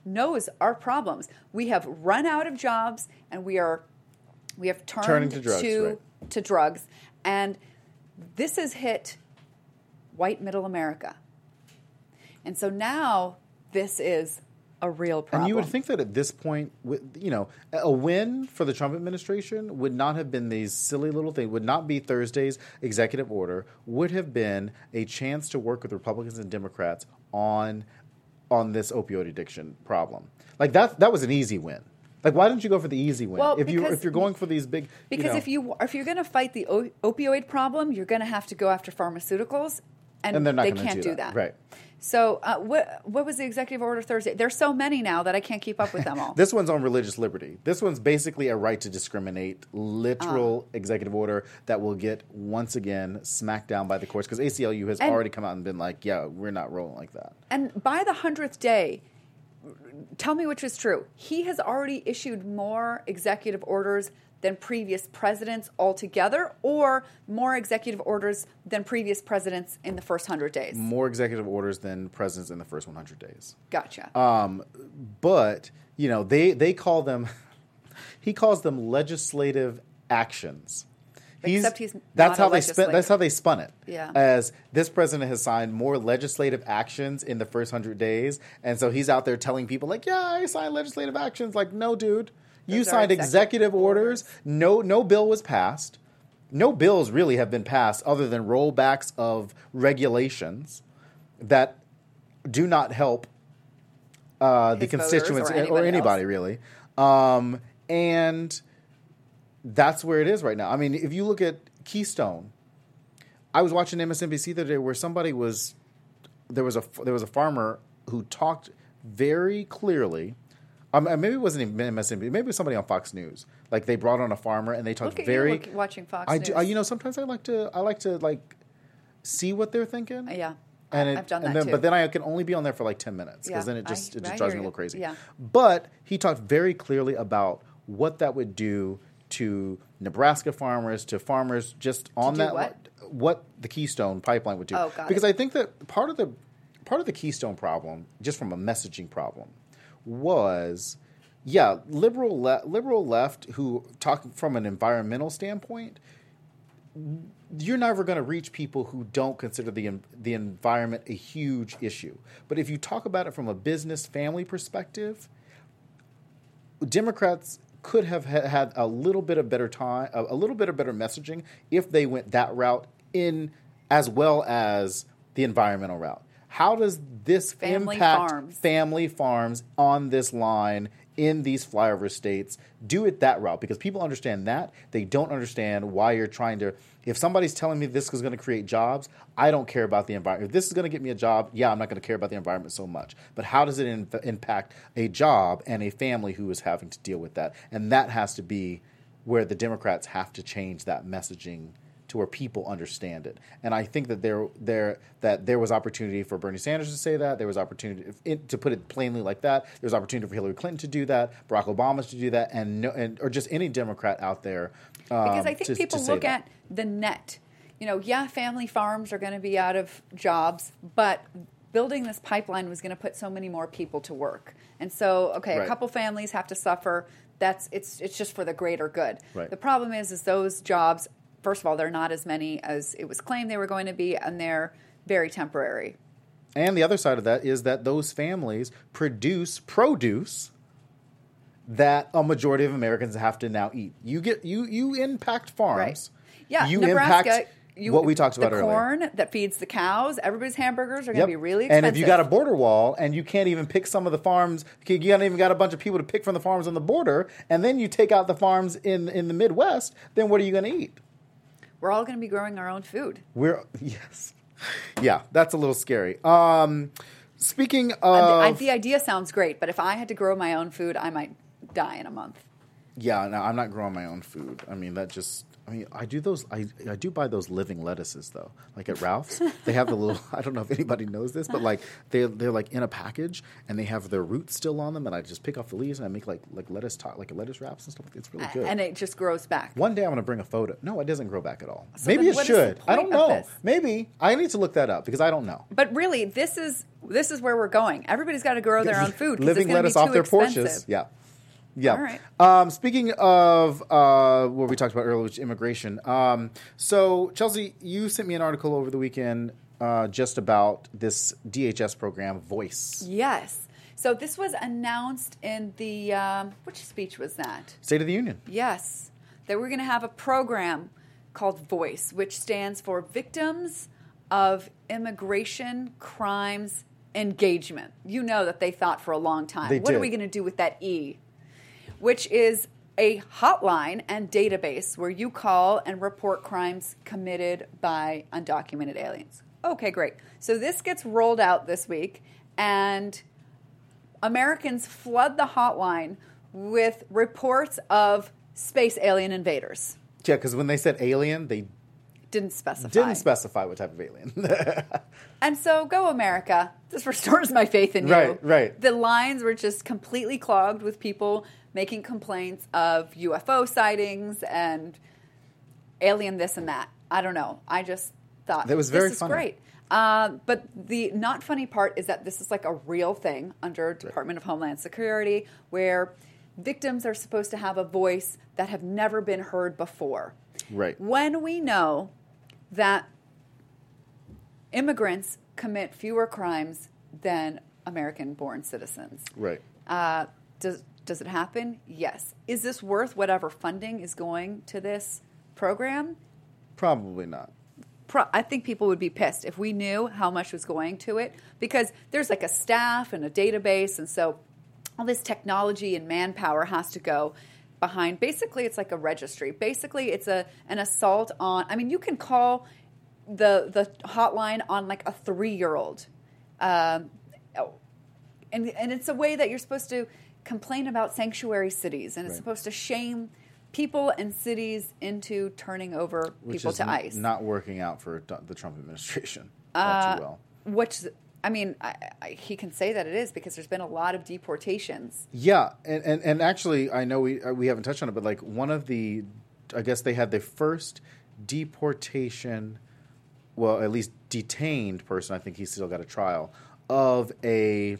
knows our problems. We have run out of jobs, and we have turned Turning to drugs, right. to drugs. And this has hit white middle America. And so now this is a real problem. And you would think that at this point, a win for the Trump administration would not have been these silly little things, would not be Thursday's executive order, would have been a chance to work with Republicans and Democrats on this opioid addiction problem. Like that was an easy win. Like, why didn't you go for the easy win? Well, if you're going for these big, because if you're going to fight the opioid problem, you're going to have to go after pharmaceuticals, and they're not they gonna can't do that. Right. So what was the executive order Thursday? There's so many now that I can't keep up with them all. This one's on religious liberty. This one's basically a right to discriminate, literal executive order that will get, once again, smacked down by the courts. Because ACLU has already come out and been like, yeah, we're not rolling like that. And by the 100th day, tell me which is true. He has already issued more executive orders than previous presidents altogether, or more executive orders than previous presidents in the first 100 days? More executive orders than presidents in the first 100 days. Gotcha. But, they call them, he calls them legislative actions. Except he's that's not how a they legislator. that's how they spun it. Yeah. As this president has signed more legislative actions in the first 100 days, and so he's out there telling people like, "Yeah, I signed legislative actions." Like, no, dude, you Those are signed executive orders. No bill was passed. No bills really have been passed other than rollbacks of regulations that do not help the His constituents voters or anybody else. really. And that's where it is right now. I mean, if you look at Keystone, I was watching MSNBC the other day where there was a farmer who talked very clearly. Maybe it wasn't even MSNBC. Maybe it was somebody on Fox News. Like they brought on a farmer and they talked Look at very. you watching Fox News. Sometimes I like to like see what they're thinking. Yeah. And I've done that too. But then I can only be on there for like 10 minutes because Yeah, then it just I drives hear me a you. little crazy. Yeah. But he talked very clearly about what that would do to Nebraska farmers, to farmers just on do that what the Keystone pipeline would do. Oh, got because it. I think that part of the Keystone problem, just from a messaging problem, was liberal left who talk from an environmental standpoint. You're never going to reach people who don't consider the environment a huge issue. But if you talk about it from a business family perspective, Democrats could have had a little bit of better time, a little bit of better messaging if they went that route in as well as the environmental route. How does this impact family farms on this line in these flyover states? Do it that route because people understand that. They don't understand why you're trying to. If somebody's telling me this is going to create jobs, I don't care about the environment. If this is going to get me a job, I'm not going to care about the environment so much. But how does it impact a job and a family who is having to deal with that? And that has to be where the Democrats have to change that messaging to where people understand it. And I think that there was opportunity for Bernie Sanders to say that. There was opportunity to put it plainly like that. There was opportunity for Hillary Clinton to do that, Barack Obama to do that, or just any Democrat out there. Because I think people look at the net. Family farms are going to be out of jobs, but building this pipeline was going to put so many more people to work. And so, a couple families have to suffer. It's just for the greater good. Right. The problem is those jobs, first of all, they're not as many as it was claimed they were going to be, and they're very temporary. And the other side of that is that those families produce produce that a majority of Americans have to now eat. You impact farms. Right. Yeah, you Nebraska, impact what we talked about the earlier. corn that feeds the cows, everybody's hamburgers are going to be really expensive. And if you got a border wall and you can't even pick some of the farms, you haven't even got a bunch of people to pick from the farms on the border, and then you take out the farms in the Midwest, then what are you going to eat? We're all going to be growing our own food. Yes. Yeah, that's a little scary. Speaking of... The idea sounds great, but if I had to grow my own food, I might die in a month. Yeah, no, I'm not growing my own food. I mean, that just... I mean, I do those. I do buy those living lettuces though. Like at Ralph's, they have the little. I don't know if anybody knows this, but like they're like in a package and they have their roots still on them, and I just pick off the leaves and I make like lettuce lettuce wraps and stuff. It's really good. And it just grows back. One day I'm going to bring a photo. No, it doesn't grow back at all. So Maybe then it what is the should. I point don't of know. this? Maybe I need to look that up because I don't know. But really, this is where we're going. Everybody's got to grow their own food. 'Cause Living it's gonna lettuce be off too their expensive. porches. Yeah. Yeah. All right. Speaking of what we talked about earlier, which is immigration. So, Chelsea, you sent me an article over the weekend just about this DHS program, Voice. Yes. So this was announced in the which speech was that? State of the Union. Yes, that we're going to have a program called Voice, which stands for Victims of Immigration Crimes Engagement. You know that they thought for a long time. They what are did. we going to do with that E? Which is a hotline and database where you call and report crimes committed by undocumented aliens. Okay, great. So this gets rolled out this week, and Americans flood the hotline with reports of space alien invaders. Yeah, because when they said alien, they Didn't specify. didn't specify what type of alien. And so, go America. This restores my faith in you. Right. The lines were just completely clogged with people making complaints of UFO sightings and alien this and that. I don't know. I just thought That was very this is funny. great. But the not funny part is that this is like a real thing under Department of Homeland Security where victims are supposed to have a voice that have never been heard before. Right. When we know that immigrants commit fewer crimes than American-born citizens. Right. Does it happen? Yes. Is this worth whatever funding is going to this program? Probably not. I think people would be pissed if we knew how much was going to it because there's like a staff and a database, and so all this technology and manpower has to go behind. Basically, it's like a registry. Basically, it's an assault on. I mean, you can call the hotline on like a 3-year-old, and it's a way that you're supposed to complain about sanctuary cities, and it's supposed to shame people and cities into turning over people to ICE. Not working out for the Trump administration all too well. Which, I mean, he can say that it is because there's been a lot of deportations. Yeah, and actually, I know we haven't touched on it, but like one of the, I guess they had the first deportation, well, at least detained person. I think he's still got a trial of a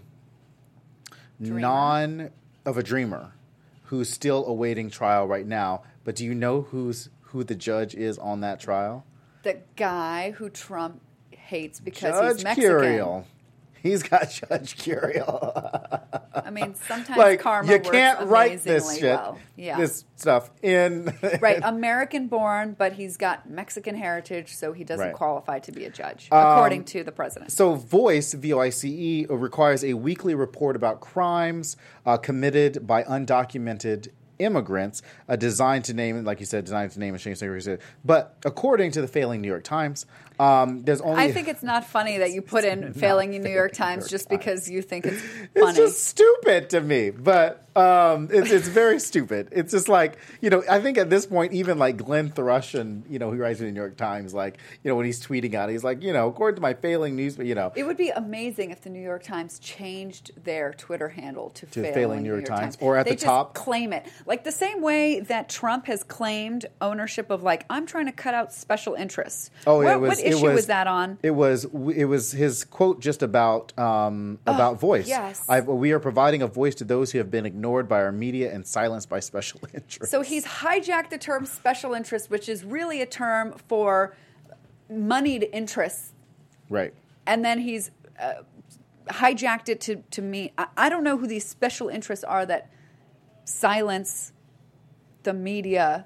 dreamer who's still awaiting trial right now. But do you know who the judge is on that trial? The guy who Trump hates because Judge he's Mexican. Curiel. He's got Judge Curiel. I mean, sometimes like, karma you works can't write this amazingly shit, well. Yeah. this stuff in Right, American-born, but he's got Mexican heritage, so he doesn't Right. qualify to be a judge, according to the president. So Voice, VOICE, requires a weekly report about crimes committed by undocumented immigrants, designed to name and shame segregation. But according to the failing New York Times, there's only... I think it's not funny that you put in failing New York Times just because you think it's funny. It's just stupid to me, but it's very stupid. It's just like, I think at this point, even like Glenn Thrush and, who writes in the New York Times, like, when he's tweeting out, he's like, according to my failing news, but, It would be amazing if the New York Times changed their Twitter handle to failing New York Times, or at they the just top. claim it. Like the same way that Trump has claimed ownership of like, I'm trying to cut out special interests. Oh, what issue was that on? It was his quote just about Voice. Yes. We are providing a voice to those who have been ignored by our media and silenced by special interests. So he's hijacked the term special interest, which is really a term for moneyed interests. Right. And then he's hijacked it to mean, I don't know who these special interests are that silence the media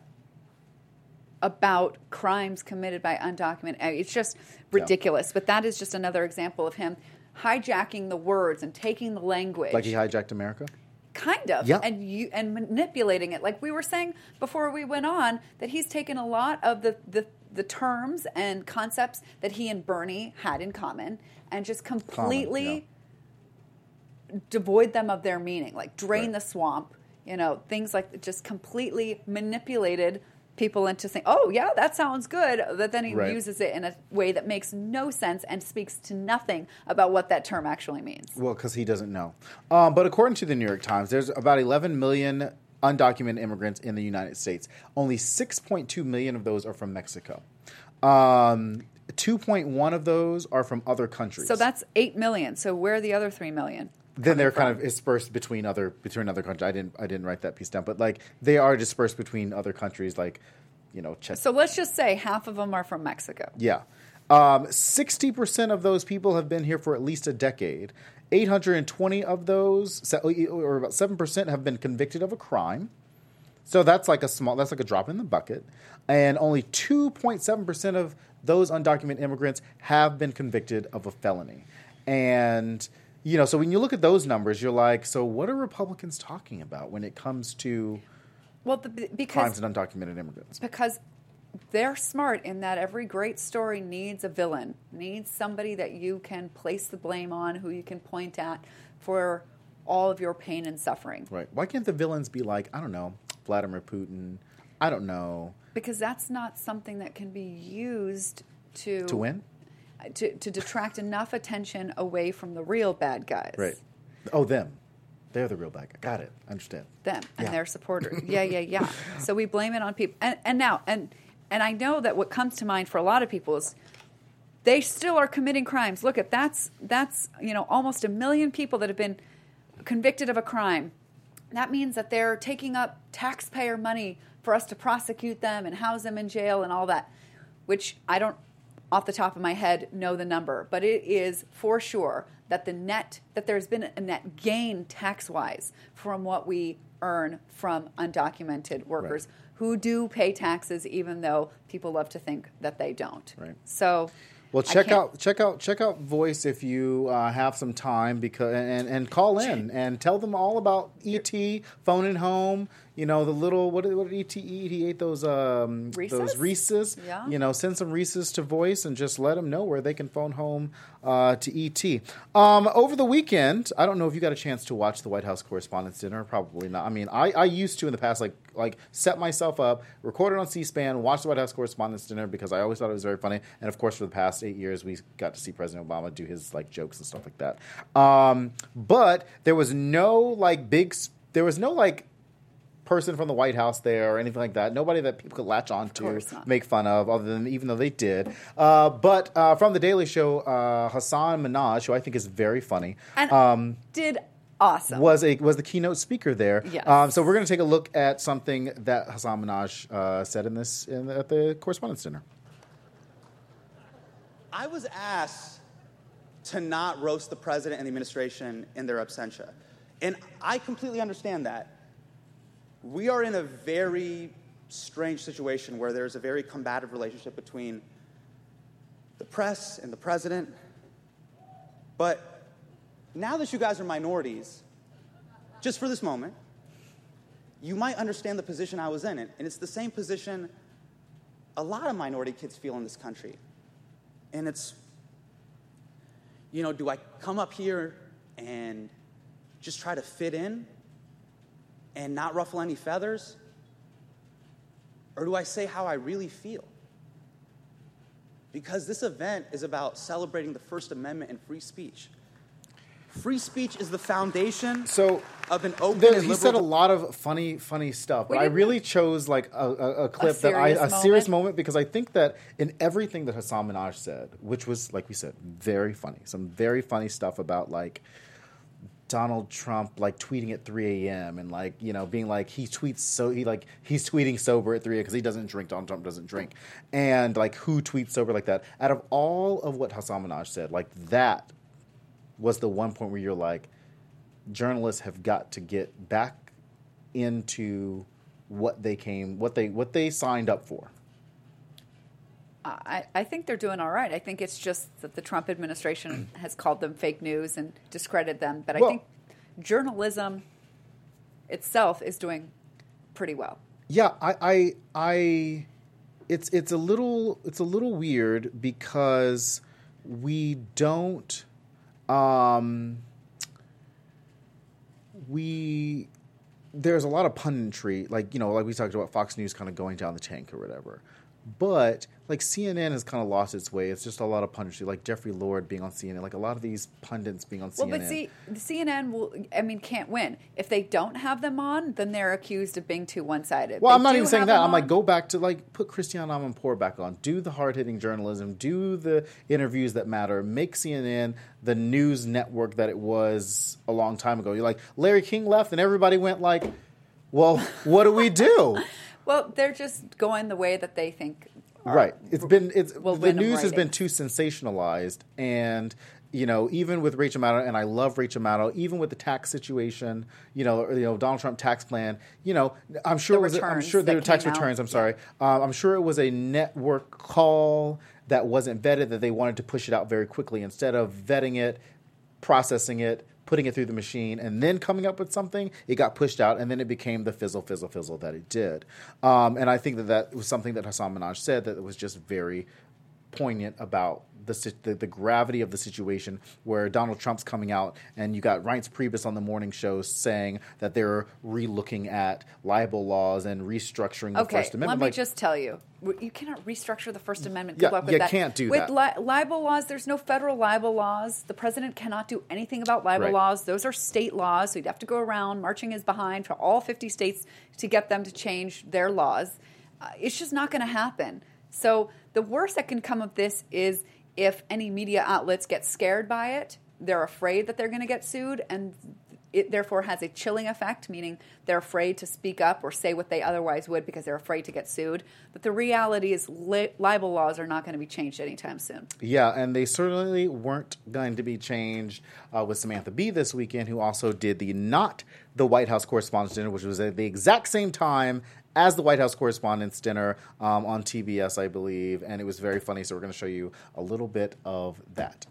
about crimes committed by undocumented. It's just ridiculous. But that is just another example of him hijacking the words and taking the language. Like he hijacked America? Kind of. Yeah. And manipulating it. Like we were saying before we went on, that he's taken a lot of the terms and concepts that he and Bernie had in common and just completely devoid them of their meaning. Like drain the swamp, things like just completely manipulated people into saying, oh, yeah, that sounds good, that then he Right. uses it in a way that makes no sense and speaks to nothing about what that term actually means. Well, because he doesn't know. But according to the New York Times, there's about 11 million undocumented immigrants in the United States. Only 6.2 million of those are from Mexico. 2.1 of those are from other countries. So that's 8 million. So where are the other 3 million? Then they're coming kind of dispersed between other countries. I didn't write that piece down, but like they are dispersed between other countries, like Czech. So let's just say half of them are from Mexico. Yeah, 60% of those people have been here for at least a decade. 820 of those, or about 7%, have been convicted of a crime. So that's like a drop in the bucket, and only 2.7% of those undocumented immigrants have been convicted of a felony, and. So when you look at those numbers, you're like, so what are Republicans talking about when it comes to crimes and undocumented immigrants? Because they're smart in that every great story needs a villain, needs somebody that you can place the blame on, who you can point at for all of your pain and suffering. Right. Why can't the villains be like, I don't know, Vladimir Putin? I don't know. Because that's not something that can be used to win? To detract enough attention away from the real bad guys. Right. Oh, them. They're the real bad guy. Got it. I understand. Them and their supporters. Yeah. So we blame it on people. And now, and I know that what comes to mind for a lot of people is they still are committing crimes. Look at that's almost 1 million people that have been convicted of a crime. That means that they're taking up taxpayer money for us to prosecute them and house them in jail and all that, which I don't, off the top of my head, know the number, but it is for sure that there's been a net gain tax-wise from what we earn from undocumented workers who do pay taxes, even though people love to think that they don't. Right. So, well, check out Voice if you have some time, because and call in and tell them all about ET phoning home. The little what did ET eat? He ate those Reese's. Yeah. Send some Reese's to Voice and just let them know where they can phone home to ET. Over the weekend, I don't know if you got a chance to watch the White House Correspondents' Dinner. Probably not. I mean, I used to in the past, like set myself up, record it on C-SPAN, watch the White House Correspondents' Dinner because I always thought it was very funny. And of course, for the past 8 years, we got to see President Obama do his jokes and stuff like that. But there was no person from the White House there or anything like that. Nobody that people could latch on to, make fun of, other than even though they did. But from The Daily Show, Hassan Minhaj, who I think is very funny, and did awesome, was the keynote speaker there. Yes. So we're going to take a look at something that Hassan Minhaj said at the Correspondents' Dinner. I was asked to not roast the president and the administration in their absentia, and I completely understand that. We are in a very strange situation where there's a very combative relationship between the press and the president. But now that you guys are minorities, just for this moment, you might understand the position I was in. And it's the same position a lot of minority kids feel in this country. And it's, do I come up here and just try to fit in and not ruffle any feathers? Or do I say how I really feel? Because this event is about celebrating the First Amendment and free speech. Free speech is the foundation of an open and liberal... He said a lot of funny stuff, but I really chose a clip a serious moment, because I think that in everything that Hassan Minhaj said, which was, like we said, very funny, some very funny stuff about Donald Trump tweeting at 3 a.m. and being he's tweeting sober at 3 a.m. because he doesn't drink. Donald Trump doesn't drink, and who tweets sober like that? Out of all of what Hassan Minhaj said, that was the one point where you're like, journalists have got to get back into what they signed up for. I think they're doing all right. I think it's just that the Trump administration has called them fake news and discredited them. But I think journalism itself is doing pretty well. Yeah, it's a little weird because we don't there's a lot of punditry, like we talked about Fox News kind of going down the tank or whatever. But like CNN has kind of lost its way. It's just a lot of punditry, like Jeffrey Lord being on CNN, like a lot of these pundits being on CNN. Well, but see, CNN can't win. If they don't have them on, then they're accused of being too one-sided. Well, I'm not even saying that. I'm like, go back to put Christiane Amanpour back on. Do the hard-hitting journalism. Do the interviews that matter. Make CNN the news network that it was a long time ago. You're like, Larry King left and everybody went like, well, what do we do? Well, they're just going the way that they think. Right. The news has been too sensationalized, and even with Rachel Maddow, and I love Rachel Maddow, even with the tax situation, Donald Trump tax plan, I'm sure there were tax returns. I'm sorry. I'm sure it was a network call that wasn't vetted, that they wanted to push it out very quickly instead of vetting it, processing it, putting it through the machine, and then coming up with something. It got pushed out, and then it became the fizzle that it did. And I think that was something that Hasan Minhaj said that was just very poignant about the gravity of the situation, where Donald Trump's coming out, and you got Reince Priebus on the morning show saying that they're re-looking at libel laws and restructuring the First Amendment. Let me just tell you, you cannot restructure the First Amendment. Yeah, Good luck with that. You can't do with that. Libel laws, there's no federal libel laws. The president cannot do anything about libel laws. Those are state laws, so you'd have to go around marching his behind for all 50 states to get them to change their laws. It's just not going to happen. So the worst that can come of this is if any media outlets get scared by it, they're afraid that they're going to get sued, and it therefore has a chilling effect, meaning they're afraid to speak up or say what they otherwise would because they're afraid to get sued. But the reality is libel laws are not going to be changed anytime soon. Yeah, and they certainly weren't going to be changed with Samantha Bee this weekend, who also did the White House Correspondents' Dinner, which was at the exact same time as the White House Correspondents' Dinner on TBS, I believe, and it was very funny, so we're going to show you a little bit of that.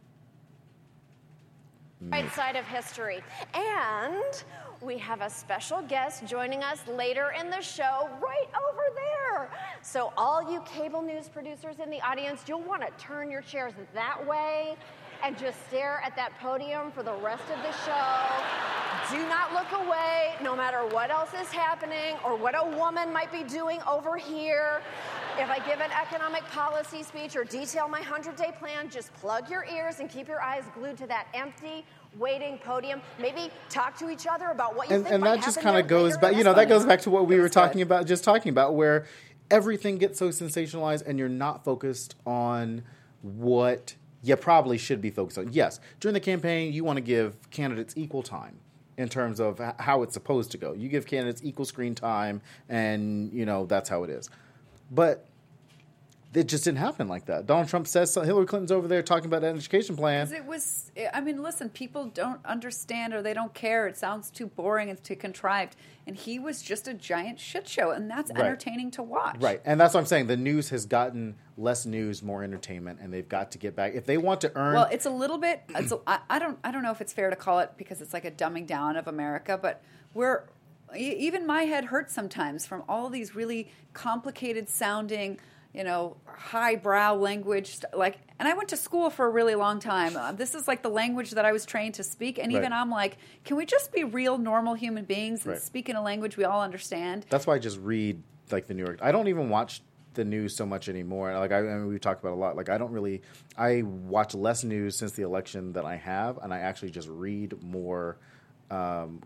Right side of history. And we have a special guest joining us later in the show right over there. So all you cable news producers in the audience, you'll want to turn your chairs that way and just stare at that podium for the rest of the show. Do not look away, no matter what else is happening or what a woman might be doing over here. If I give an economic policy speech or detail my 100-day plan, just plug your ears and keep your eyes glued to that empty, waiting podium. Maybe talk to each other about what you think and might that just happen kind of goes back, that goes back to what we were talking about, where everything gets so sensationalized and you're not focused on what you probably should be focused on. Yes, during the campaign, you want to give candidates equal time in terms of how it's supposed to go. You give candidates equal screen time, and, that's how it is. But it just didn't happen like that. Donald Trump says Hillary Clinton's over there talking about an education plan. Listen, people don't understand or they don't care. It sounds too boring and too contrived. And he was just a giant shit show, and that's entertaining to watch. Right, and that's what I'm saying. The news has gotten less news, more entertainment, and they've got to get back. If they want to earn... Well, it's a little bit... I don't know if it's fair to call it, because it's like a dumbing down of America, but even my head hurts sometimes from all these really complicated sounding, highbrow language. And I went to school for a really long time. This is like the language that I was trained to speak. And even I'm like, can we just be real, normal human beings and speak in a language we all understand? That's why I just read the New York. I don't even watch the news so much anymore. We talked about it a lot. I watch less news since the election than I have, and I actually just read more. And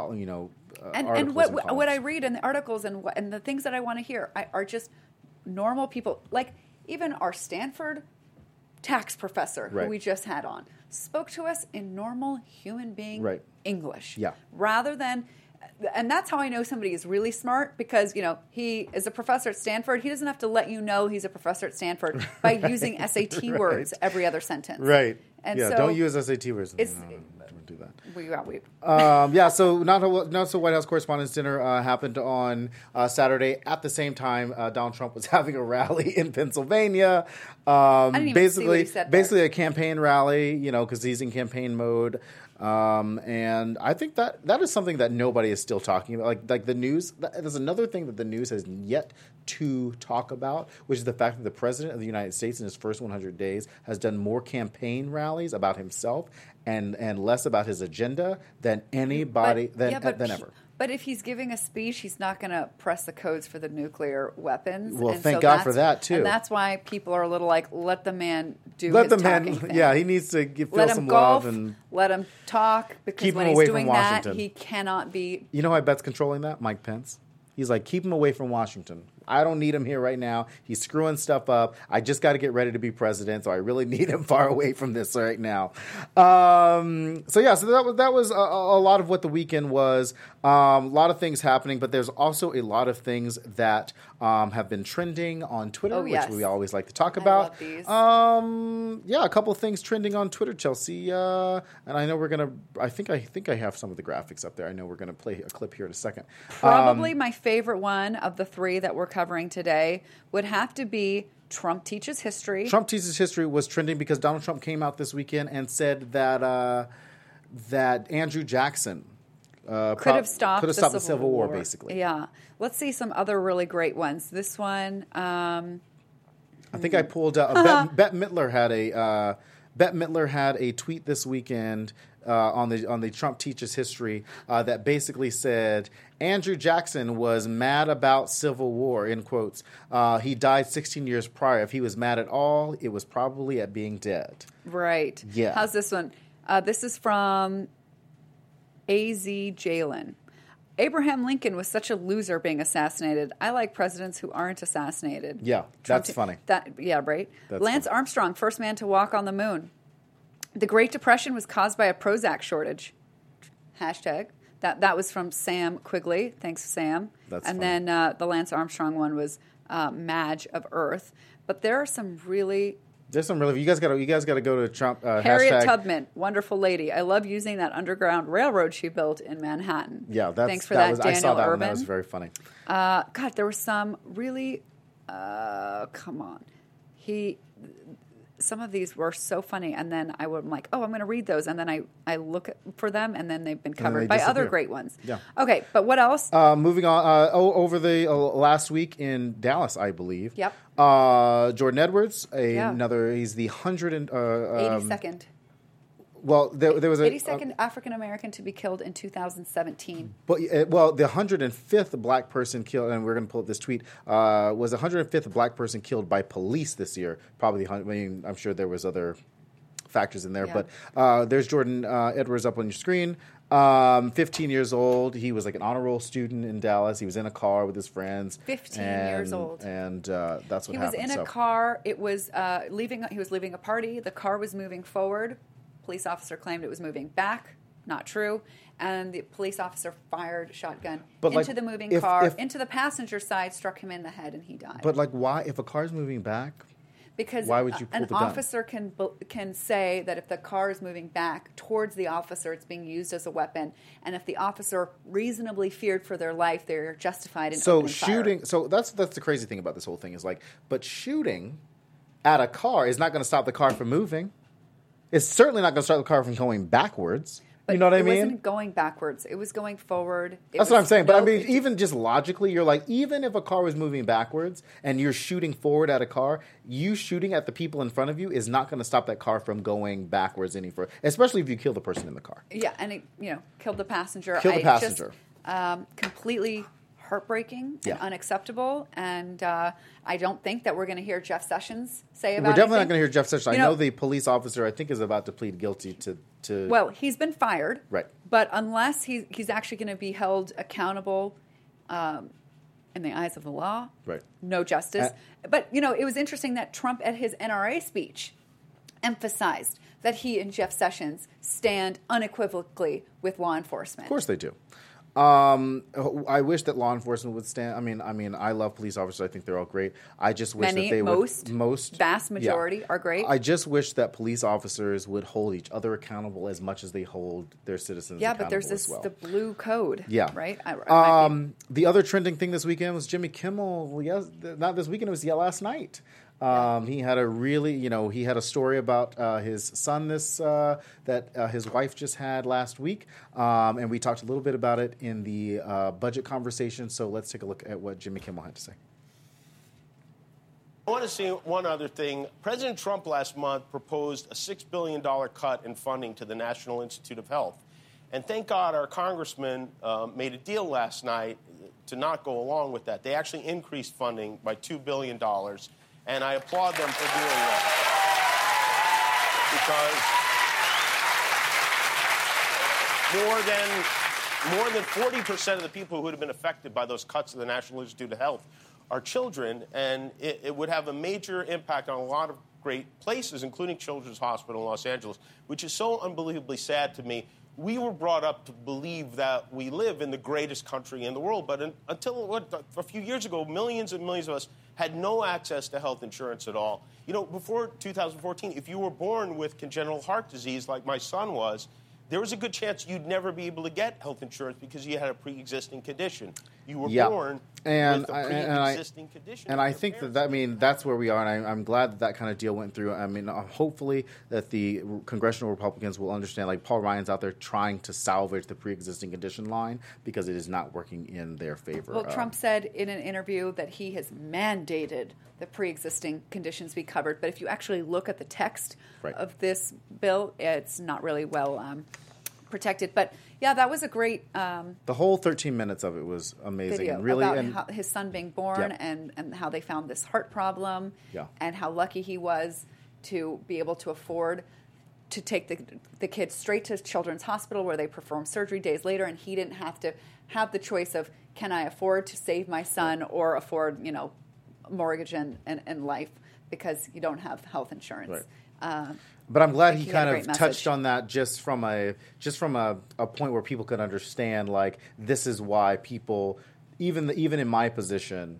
what I read in the articles and the things that I want to hear are just normal people. Like even our Stanford tax professor who we just had on spoke to us in normal human being English. Yeah. Rather than, and that's how I know somebody is really smart, because he is a professor at Stanford. He doesn't have to let you know he's a professor at Stanford by using SAT words every other sentence. Right. And so don't use SAT words. Don't do that. So not so White House Correspondents' Dinner happened on Saturday. At the same time, Donald Trump was having a rally in Pennsylvania. I didn't even see what he said there. Basically a campaign rally, because he's in campaign mode. And I think that is something that nobody is still talking about. Like the news, there's another thing that the news has yet to talk about, which is the fact that the President of the United States in his first 100 days has done more campaign rallies about himself and less about his agenda than anybody than ever. But if he's giving a speech, he's not going to press the codes for the nuclear weapons. Well, And thank so God for that's- that, too. And that's why people are a little like, let the man do Let his the talking man, thing. yeah, he needs to feel Let some him golf, love and let him talk, because keep when him he's away from doing that, Washington. he cannot be. You know who I bet's controlling that? Mike Pence. He's like, keep him away from Washington. I don't need him here right now. He's screwing stuff up. I just got to get ready to be president, so I really need him far away from this right now. So that was a lot of what the weekend was. A lot of things happening, but there's also a lot of things that have been trending on Twitter, Oh, yes. which we always like to talk I about. love these. A couple of things trending on Twitter, Chelsea. And I know we're gonna. I think I have some of the graphics up there. I know we're gonna play a clip here in a second. Probably my favorite one of the three that we're covering today would have to be Trump Teaches History. Trump Teaches History was trending because Donald Trump came out this weekend and said that that Andrew Jackson could have stopped the Civil War, basically. Yeah. Let's see some other really great ones. This one. I think I pulled out. Bette Midler had a tweet this weekend on the Trump Teaches History that basically said Andrew Jackson was mad about Civil War, in quotes. He died 16 years prior. If he was mad at all, it was probably at being dead. Right. Yeah. How's this one? This is from A.Z. Jalen. Abraham Lincoln was such a loser being assassinated. I like presidents who aren't assassinated. Yeah, that's funny. Right? That's Lance funny. Armstrong, first man to walk on the moon. The Great Depression was caused by a Prozac shortage. Hashtag. That was from Sam Quigley. Thanks, Sam. That's and funny. then the Lance Armstrong one was Madge of Earth. But there are some really... There's some really. You guys got to go to Trump. Harriet hashtag, Tubman, wonderful lady. I love using that underground railroad she built in Manhattan. Yeah, thanks for that, Daniel I saw that Urban. one. That was very funny. God, there were some really. Come on, some of these were so funny, and then I'm like, oh, I'm going to read those, and then I look for them, and then they've been covered they by other disappear. great ones. Yeah. Okay, but what else? Moving on, over the last week in Dallas, I believe. Yep. Jordan Edwards, Yeah. another. He's the 82nd. Well, there was a 82nd African American to be killed in 2017. But the 105th black person killed, and we're going to pull up this tweet. Was the 105th black person killed by police this year? Probably. I mean, I'm sure there was other factors in there, Yeah. but there's Jordan Edwards up on your screen. 15 years old. He was like an honor roll student in Dallas. He was in a car with his friends. 15 years old. And that's what He happened. was in a car. It was leaving. He was leaving a party. The car was moving forward. Police officer claimed it was moving back. Not true. And the police officer fired shotgun into the moving car, into the passenger side, struck him in the head, and he died. But why? If a car's moving back, because why would you pull an the gun? officer can say that if the car is moving back towards the officer, it's being used as a weapon, and if the officer reasonably feared for their life, they're justified in opening shooting. fire. So that's the crazy thing about this whole thing is but shooting at a car is not going to stop the car from moving. It's certainly not going to stop the car from going backwards. But you know what I mean? It wasn't going backwards. It was going forward. That's what I'm saying. But I mean, even just logically, you're like, even if a car was moving backwards and you're shooting forward at a car, you shooting at the people in front of you is not going to stop that car from going backwards any further, especially if you kill the person in the car. Yeah, and it killed the passenger. Killed the passenger. Completely heartbreaking and unacceptable. And I don't think that we're going to hear Jeff Sessions say about it. We're definitely not going to hear Jeff Sessions. I know know the police officer, I think, is about to plead guilty to Well, he's been fired. Right. But unless he's actually going to be held accountable in the eyes of the law, Right. No justice. But, it was interesting that Trump at his NRA speech emphasized that he and Jeff Sessions stand unequivocally with law enforcement. Of course they do. I wish that law enforcement would stand. I mean, I love police officers. I think they're all great. I just wish that they vast majority are great. I just wish that police officers would hold each other accountable as much as they hold their citizens accountable but there's as well. the blue code. Yeah. Right? The other trending thing this weekend was Jimmy Kimmel. Yes, not this weekend. It was last night. He had a really, he had a story about his son that his wife just had last week, and we talked a little bit about it in the budget conversation. So let's take a look at what Jimmy Kimmel had to say. I want to say one other thing. President Trump last month proposed a $6 billion cut in funding to the National Institute of Health. And thank God our congressman made a deal last night to not go along with that. They actually increased funding by $2 billion, and I applaud them for doing that. Because more than 40% of the people who would have been affected by those cuts of the National Institute of Health are children, and it would have a major impact on a lot of great places, including Children's Hospital in Los Angeles, which is so unbelievably sad to me. We were brought up to believe that we live in the greatest country in the world, but until a few years ago, millions and millions of us had no access to health insurance at all. You know, before 2014, if you were born with congenital heart disease like my son was, there was a good chance you'd never be able to get health insurance because you had a pre-existing condition. You were born with a pre-existing condition. And I think that's where we are, and I'm glad that kind of deal went through. I mean, hopefully that the congressional Republicans will understand, like Paul Ryan's out there trying to salvage the pre-existing condition line because it is not working in their favor. Well, Trump said in an interview that he has mandated the pre-existing conditions be covered, but if you actually look at the text of this bill, it's not really well protected. But yeah, that was a great the whole 13 minutes of it was amazing. Video and really, about his son being born and how they found this heart problem and how lucky he was to be able to afford to take the kid straight to Children's Hospital where they perform surgery days later, and he didn't have to have the choice of, can I afford to save my son or afford, mortgage and life because you don't have health insurance. Right. But I'm glad he kind of touched on that just from a point where people could understand, like, this is why people, even in my position,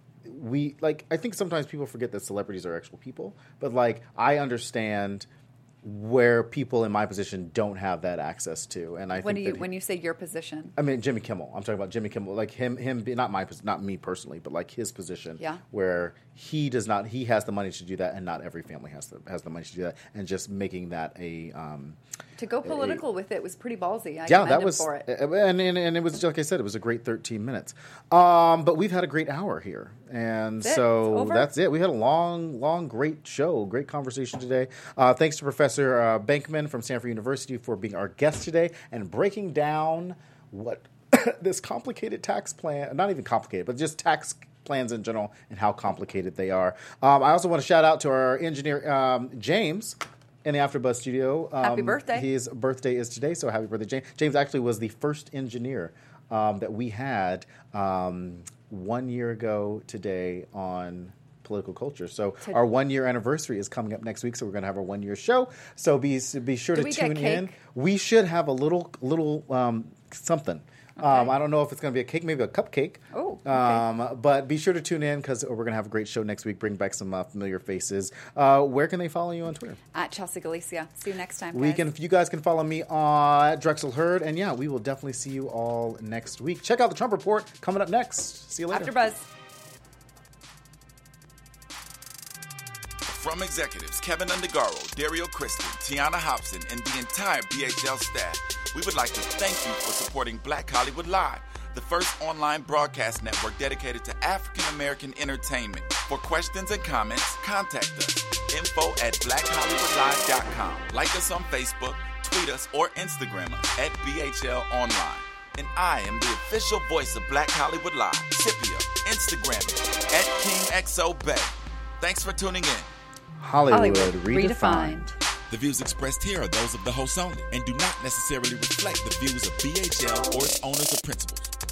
I think sometimes people forget that celebrities are actual people, but like I understand where people in my position don't have that access to. And I think when you say your position, I mean Jimmy Kimmel. I'm talking about Jimmy Kimmel, like him, not me personally, but like his position, where he does not, he has the money to do that, and not every family has the money to do that, and just making that a to go political with it was pretty ballsy. I that was him for it. And it was, like I said, it was a great 13 minutes. But we've had a great hour here, and that's it. We had a long, great show, great conversation today. Thanks to Professor Bankman from Stanford University for being our guest today and breaking down what this complicated tax plan, not even complicated, but just tax plans in general and how complicated they are. I also want to shout out to our engineer, James, in the AfterBuzz studio. Happy birthday. His birthday is today, so happy birthday, James. James actually was the first engineer that we had 1 year ago today on Political Culture. So our 1 year anniversary is coming up next week, so we're going to have our 1 year show. So be sure to tune in. We should have a little something. Okay. I don't know if it's going to be a cake, maybe a cupcake. Oh, okay. But be sure to tune in because we're going to have a great show next week. Bring back some familiar faces. Where can they follow you on Twitter? At Chelsea Galicia. See you next time, guys. You guys can follow me on Drexel Hurd. And yeah, we will definitely see you all next week. Check out the Trump Report coming up next. See you later. AfterBuzz. From executives Kevin Undergaro, Dario Christie, Tiana Hobson, and the entire BHL staff, we would like to thank you for supporting Black Hollywood Live, the first online broadcast network dedicated to African-American entertainment. For questions and comments, contact us. info@blackhollywoodlive.com. Like us on Facebook, tweet us, or Instagram us at BHL Online. And I am the official voice of Black Hollywood Live, Scipio, Instagram it @KingXOBay. Thanks for tuning in. Hollywood Redefined. The views expressed here are those of the host only and do not necessarily reflect the views of BHL or its owners or principals.